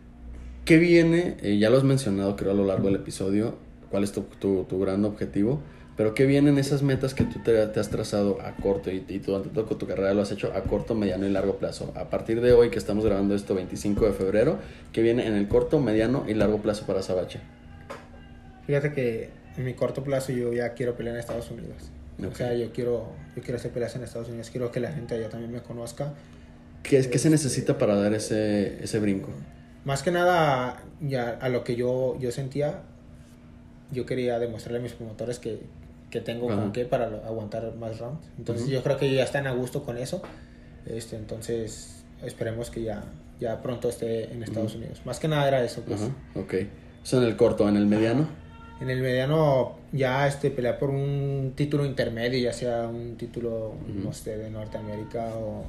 ¿qué viene? Eh, ya lo has mencionado, creo, a lo largo del episodio. ¿Cuál es tu, tu, tu gran objetivo? Pero ¿qué vienen esas metas que tú te, te has trazado a corto y, y durante toda tu carrera lo has hecho a corto, mediano y largo plazo? A partir de hoy que estamos grabando esto, veinticinco de febrero, ¿qué viene en el corto, mediano y largo plazo para Azabache? Fíjate que en mi corto plazo yo ya quiero pelear en Estados Unidos. Okay. O sea, yo quiero, yo quiero hacer peleas en Estados Unidos. Quiero que la gente allá también me conozca. ¿Qué, ¿qué se necesita para dar ese, ese brinco? Más que nada, ya a lo que yo, yo sentía, yo quería demostrarle a mis promotores que, que tengo uh-huh. con qué para aguantar más rounds. Entonces uh-huh. yo creo que ya están a gusto con eso. Este, entonces esperemos que ya, ya pronto esté en Estados uh-huh. Unidos. Más que nada era eso, pues. Uh-huh. Ok. Eso en el corto, en el mediano. Uh-huh. En el mediano ya este, pelear por un título intermedio, ya sea un título, uh-huh. no sé, de Norteamérica o...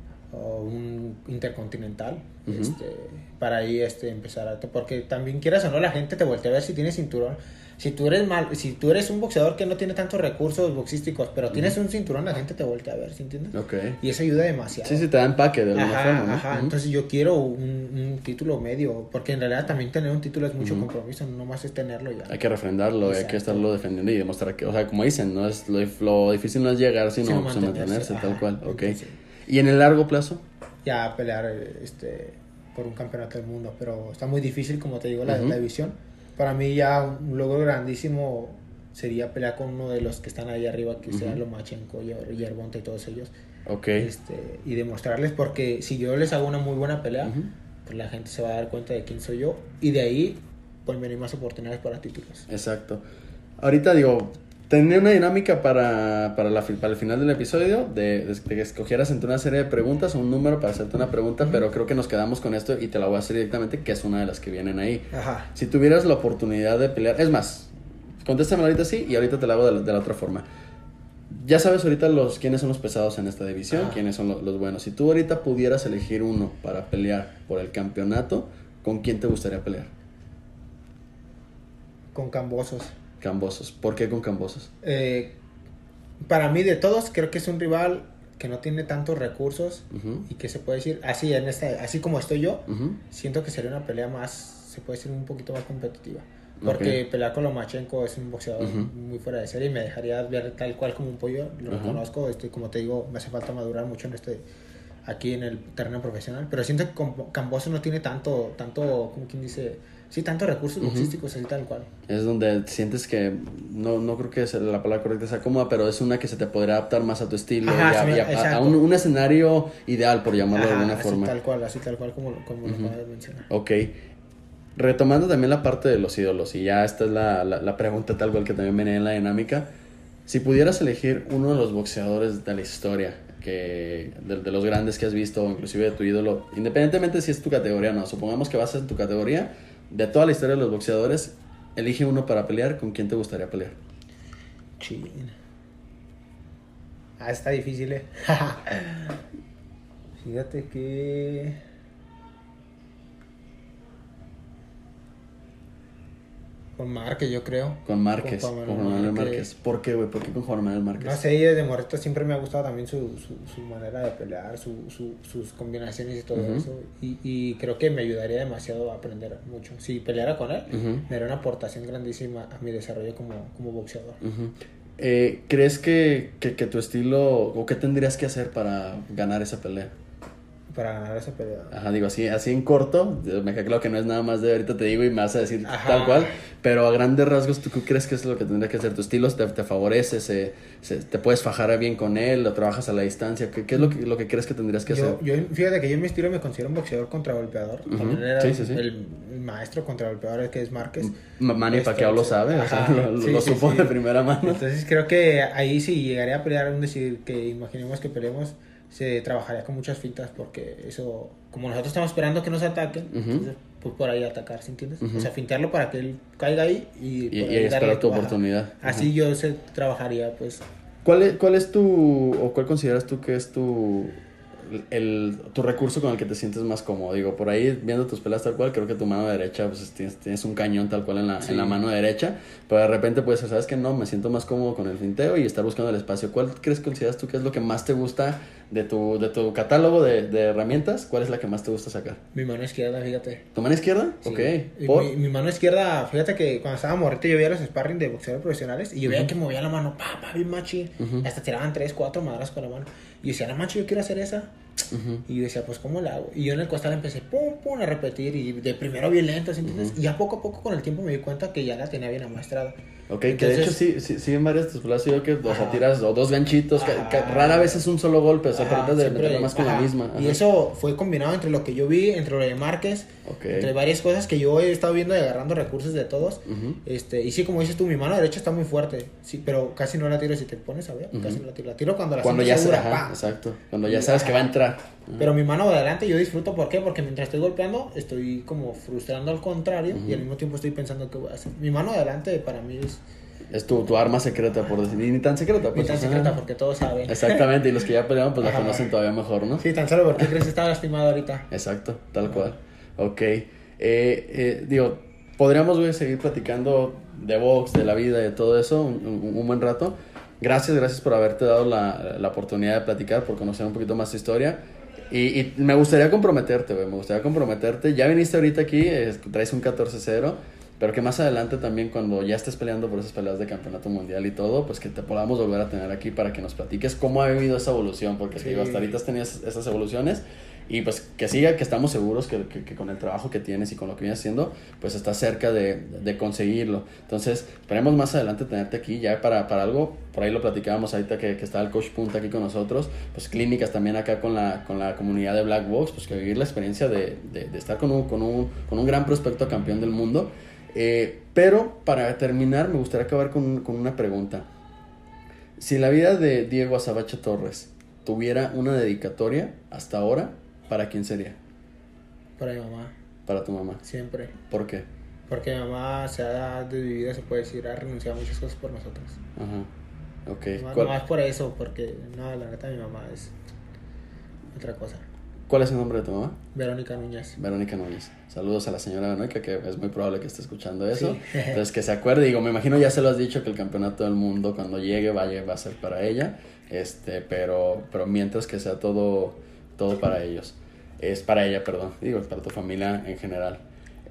o un intercontinental uh-huh. este, para ahí este, empezar a... Porque también quieras o no, la gente te voltea a ver si tienes cinturón. Si tú eres mal, si tú eres un boxeador que no tiene tantos recursos boxísticos, pero uh-huh. tienes un cinturón, la gente te voltea a ver, ¿sí entiendes? Okay. Y eso ayuda demasiado. Sí, sí, te da empaque de alguna ajá, forma, ¿no? Ajá, uh-huh. Entonces yo quiero un, un título medio, porque en realidad también tener un título es mucho uh-huh. compromiso, no más es tenerlo ya. Hay que refrendarlo, Exacto. hay que estarlo defendiendo y demostrar que, o sea, como dicen, no es lo, lo difícil no es llegar, sino, sino mantenerse, mantenerse tal cual, ok. Entonces, ¿y en el largo plazo? Ya pelear este por un campeonato del mundo, pero está muy difícil, como te digo, la, uh-huh. la división. Para mí ya un logro grandísimo sería pelear con uno de los que están ahí arriba, que uh-huh. sea Lomachenko, Yerbonta y todos ellos. Okay. Este, y demostrarles, porque si yo les hago una muy buena pelea, uh-huh. pues la gente se va a dar cuenta de quién soy yo, y de ahí pues venir más oportunidades para títulos. Exacto. Ahorita digo, tenía una dinámica para, para, la, para el final del episodio de, de, de que escogieras entre una serie de preguntas o un número para hacerte una pregunta, uh-huh. pero creo que nos quedamos con esto y te la voy a hacer directamente, que es una de las que vienen ahí. Ajá. Si tuvieras la oportunidad de pelear, es más, contéstame ahorita sí y ahorita te la hago de la, de la otra forma. Ya sabes ahorita los quiénes son los pesados en esta división, Ajá. quiénes son los, los buenos. Si tú ahorita pudieras elegir uno para pelear por el campeonato, ¿con quién te gustaría pelear? Con Kambosos. Kambosos. ¿Por qué con Kambosos? Eh, para mí de todos creo que es un rival que no tiene tantos recursos uh-huh. y que se puede decir así en esta, así como estoy yo, uh-huh. siento que sería una pelea más, se puede decir un poquito más competitiva. Porque okay. pelear con Lomachenko es un boxeador uh-huh. muy fuera de serie y me dejaría ver tal cual como un pollo, lo uh-huh. reconozco, este, como te digo, me hace falta madurar mucho en este aquí en el terreno profesional. Pero siento que Kambosos no tiene tanto, tanto, como quien dice, sí, tantos recursos boxísticos, uh-huh. así tal cual. Es donde sientes que, no, no creo que la palabra correcta sea cómoda, pero es una que se te podría adaptar más a tu estilo. Ajá, y a, sí, y a, a un, un escenario ideal, por llamarlo Ajá, de alguna así forma. Tal cual, así tal cual como, como uh-huh. lo acabas de mencionar. Ok. Retomando también la parte de los ídolos, y ya esta es la, la, la pregunta tal cual que también venía en la dinámica. Si pudieras elegir uno de los boxeadores de la historia, que de, de los grandes que has visto, inclusive de tu ídolo, independientemente si es tu categoría o no, supongamos que vas en tu categoría, de toda la historia de los boxeadores, elige uno para pelear, ¿con quién te gustaría pelear? Chin. Ah, está difícil, eh. Fíjate que... Con Márquez, yo creo. Con Márquez, con Juan Manuel Márquez. Márquez. ¿Por qué, güey? ¿Por qué con Juan Manuel Márquez? No sé, desde morrito siempre me ha gustado también su, su, su manera de pelear, su, su, sus combinaciones y todo uh-huh. eso. Y, y creo que me ayudaría demasiado a aprender mucho. Si peleara con él, uh-huh. me haría una aportación grandísima a mi desarrollo como, como boxeador. Uh-huh. Eh, ¿Crees que, que, que tu estilo, o qué tendrías que hacer para ganar esa pelea? Para ganar esa pelea. Ajá, digo, así, así en corto, me queda claro que no es nada más de ahorita te digo y me vas a decir Ajá. tal cual, pero a grandes rasgos, ¿tú qué crees que es lo que tendría que hacer? ¿Tu estilo te, te favorece? Se, se, ¿Te puedes fajar bien con él? ¿Lo trabajas a la distancia? ¿Qué, qué es lo que, lo que crees que tendrías que yo, hacer? Yo, fíjate que yo en mi estilo me considero un boxeador contragolpeador. Uh-huh. También era sí, sí, sí. El, el maestro contragolpeador que es Márquez. Manny este, Pacquiao lo sabe, ajá, o sea, lo, sí, lo sí, supo sí. de primera mano. Entonces creo que ahí sí llegaría a pelear, un decir que imaginemos que peleemos, se trabajaría con muchas fintas porque eso, como nosotros estamos esperando que nos ataquen, uh-huh. entonces pues por ahí atacar, ¿sí entiendes? Uh-huh. O sea, fintearlo para que él caiga ahí y, y, y esperar tu oportunidad. Así uh-huh. yo se trabajaría, pues. ¿Cuál es, ¿Cuál es tu, o cuál consideras tú que es tu, el, tu recurso con el que te sientes más cómodo? Digo, por ahí viendo tus peleas tal cual, creo que tu mano derecha, pues tienes, tienes un cañón tal cual en la, sí. en la mano derecha, pero de repente puedes, ¿sabes qué? No, me siento más cómodo con el finteo y estar buscando el espacio. ¿Cuál crees que consideras tú que es lo que más te gusta de tu, de tu catálogo de, de herramientas? ¿Cuál es la que más te gusta sacar? Mi mano izquierda, fíjate. ¿Tu mano izquierda? Sí. Ok. ¿Por? Mi, mi mano izquierda, fíjate que cuando estaba morrito yo veía los sparring de boxeadores profesionales y yo veía uh-huh. que movía la mano, pa, pa, bien machi, uh-huh. hasta tiraban tres, cuatro madras con la mano. Y yo decía, no macho, yo quiero hacer esa. Uh-huh. Y yo decía, pues, ¿cómo la hago? Y yo en el costal empecé, pum, pum, a repetir. Y de primero bien lento, ¿sí entiendes? Uh-huh. Y a poco a poco con el tiempo me di cuenta que ya la tenía bien amaestrada. Ok, entonces, que de hecho sí, sí, sí en varias tus peleas yo que, o sea, tiras o dos ganchitos, que, que rara vez es un solo golpe, o sea, tratas de meterlo más con ajá. la misma. Ajá. Y eso fue combinado entre lo que yo vi, entre lo de Márquez, okay. entre varias cosas que yo he estado viendo y agarrando recursos de todos. Uh-huh. este Y sí, como dices tú, mi mano derecha está muy fuerte, sí, pero casi no la tiro si te pones a ver, uh-huh. casi no la tiro. La tiro cuando la cuando ya segura, ajá, exacto, cuando ya sabes ajá. que va a entrar. Uh-huh. Pero mi mano de adelante yo disfruto, ¿por qué? Porque mientras estoy golpeando, estoy como frustrando al contrario uh-huh. y al mismo tiempo estoy pensando qué voy a hacer. Mi mano de adelante para mí es... Es tu, tu arma secreta, por decir. Y ni tan secreta, pues. Ni tan secreta, porque todos saben. Exactamente, y los que ya pelearon, pues la conocen todavía mejor, ¿no? Sí, tan solo porque crees que estaba lastimado ahorita. Exacto, tal Ajá. cual. Ok. Eh, eh, digo, podríamos, güey, seguir platicando de box, de la vida, de todo eso, un, un, un buen rato. Gracias, gracias por haberte dado la, la oportunidad de platicar, por conocer un poquito más tu historia. Y, y me gustaría comprometerte, güey, me gustaría comprometerte. Ya viniste ahorita aquí, eh, traes un catorce cero. Pero que más adelante también cuando ya estés peleando por esas peleas de campeonato mundial y todo, pues que te podamos volver a tener aquí para que nos platiques cómo ha vivido esa evolución, porque sí. digo, hasta ahorita has tenido esas evoluciones y pues que siga, que estamos seguros que, que, que con el trabajo que tienes y con lo que vienes haciendo, pues estás cerca de, de conseguirlo. Entonces, esperemos más adelante tenerte aquí ya para, para algo, por ahí lo platicábamos ahorita que, que está el Coach Punta aquí con nosotros, pues clínicas también acá con la, con la comunidad de Black Box, pues que vivir la experiencia de, de, de estar con un, con, un, con un gran prospecto a campeón del mundo. Eh, pero para terminar me gustaría acabar con, con una pregunta. Si la vida de Diego Azabache Torres tuviera una dedicatoria hasta ahora, ¿para quién sería? Para mi mamá. Para tu mamá. Siempre. ¿Por qué? Porque mi mamá se ha de vida, se puede decir, ha renunciado a muchas cosas por nosotros. Ajá. Ok. No, no es por eso, porque no, la neta mi mamá es otra cosa. ¿Cuál es el nombre de tu mamá? Verónica Núñez. Verónica Núñez. Saludos a la señora Verónica, que es muy probable que esté escuchando eso. Sí. Entonces, que se acuerde. Digo, me imagino ya se lo has dicho que el campeonato del mundo cuando llegue vaya, va a ser para ella. Este, pero, pero mientras que sea todo, todo para ellos. Es para ella, perdón. Digo, para tu familia en general.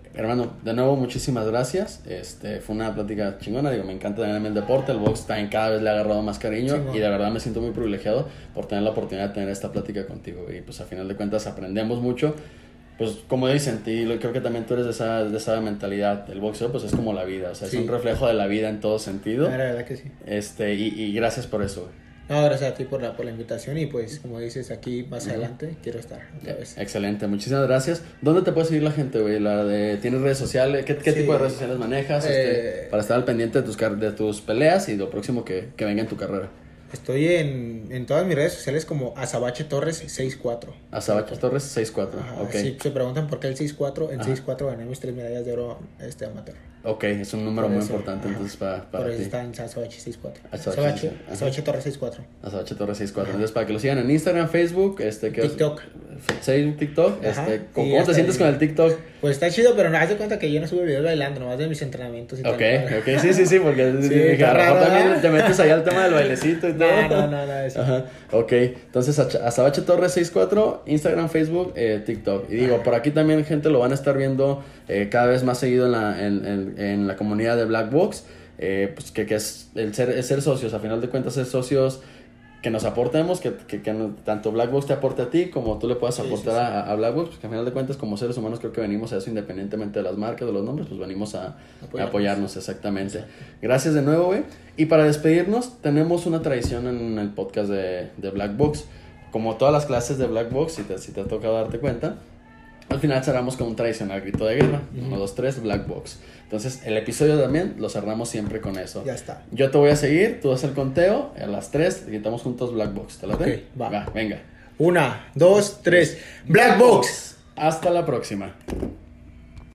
Hermano, de nuevo, muchísimas gracias. Este, fue una plática chingona. Digo, me encanta tenerme el deporte. El box también cada vez le ha agarrado más cariño. Sí, y de verdad me siento muy privilegiado por tener la oportunidad de tener esta plática contigo. Y pues a final de cuentas aprendemos mucho. Pues como dicen, y creo que también tú eres de esa, de esa mentalidad. El boxeo pues es como la vida. O sea, sí. Es un reflejo de la vida en todo sentido. La verdad que sí. Este, y, y gracias por eso, güey. No, gracias a ti por la, por la invitación y pues como dices aquí más uh-huh. adelante quiero estar otra vez. Excelente, muchísimas gracias. ¿Dónde te puede seguir la gente, güey? La de, ¿tienes redes sociales? ¿Qué, qué sí. tipo de redes sociales manejas? Eh, este, para estar al pendiente de tus, de tus peleas y lo próximo que, que venga en tu carrera. Estoy en, en todas mis redes sociales como Azabache Torres sesenta y cuatro. Azabache Torres sesenta y cuatro, Ajá, ok. Si se preguntan por qué el sesenta y cuatro, en sesenta y cuatro gané mis tres medallas de oro este amateur. Ok, es un número por muy eso, importante ajá. entonces para, para por ti. eso está en Azabache sesenta y cuatro. Azabache, Azabache, Azabache Torres sesenta y cuatro. Azabache Torres sesenta y cuatro. Entonces para que lo sigan en Instagram, Facebook, este, ¿qué TikTok. ¿Sí, TikTok? Este, ¿Cómo, ¿cómo te sientes el... con el TikTok? Pues está chido, pero no haz de cuenta que yo no subo videos bailando, nomás de mis entrenamientos y Ok, tal. ok, sí, sí, sí, porque sí, dije, a lo mejor también te metes allá al tema del bailecito y todo. No, no, no, no, eso. Ajá, ok, entonces Azabache Torres sesenta y cuatro, Instagram, Facebook, eh, TikTok. Y digo, Ajá. por aquí también gente lo van a estar viendo eh, cada vez más seguido en la, en, en, en la comunidad de Black Box. Eh, pues que, que es el ser, el ser socios, a final de cuentas ser socios que nos aportemos, que, que, que tanto Black Box te aporte a ti como tú le puedas aportar sí, sí, sí. A, a Black Box, porque a final de cuentas como seres humanos creo que venimos a eso independientemente de las marcas, de los nombres, pues venimos a apoyarnos, a apoyarnos exactamente. Gracias de nuevo, güey. Y para despedirnos tenemos una tradición en el podcast de, de Black Box, como todas las clases de Black Box, si te, si te ha tocado darte cuenta. Al final cerramos con un tradicional grito de guerra. Uh-huh. uno, dos, tres, Black Box. Entonces, el episodio también lo cerramos siempre con eso. Ya está. Yo te voy a seguir, tú das el conteo. A las tres gritamos juntos Black Box. ¿Te la Ok, ven? va. va. Venga. Una, dos, tres. Black Box. Hasta la próxima.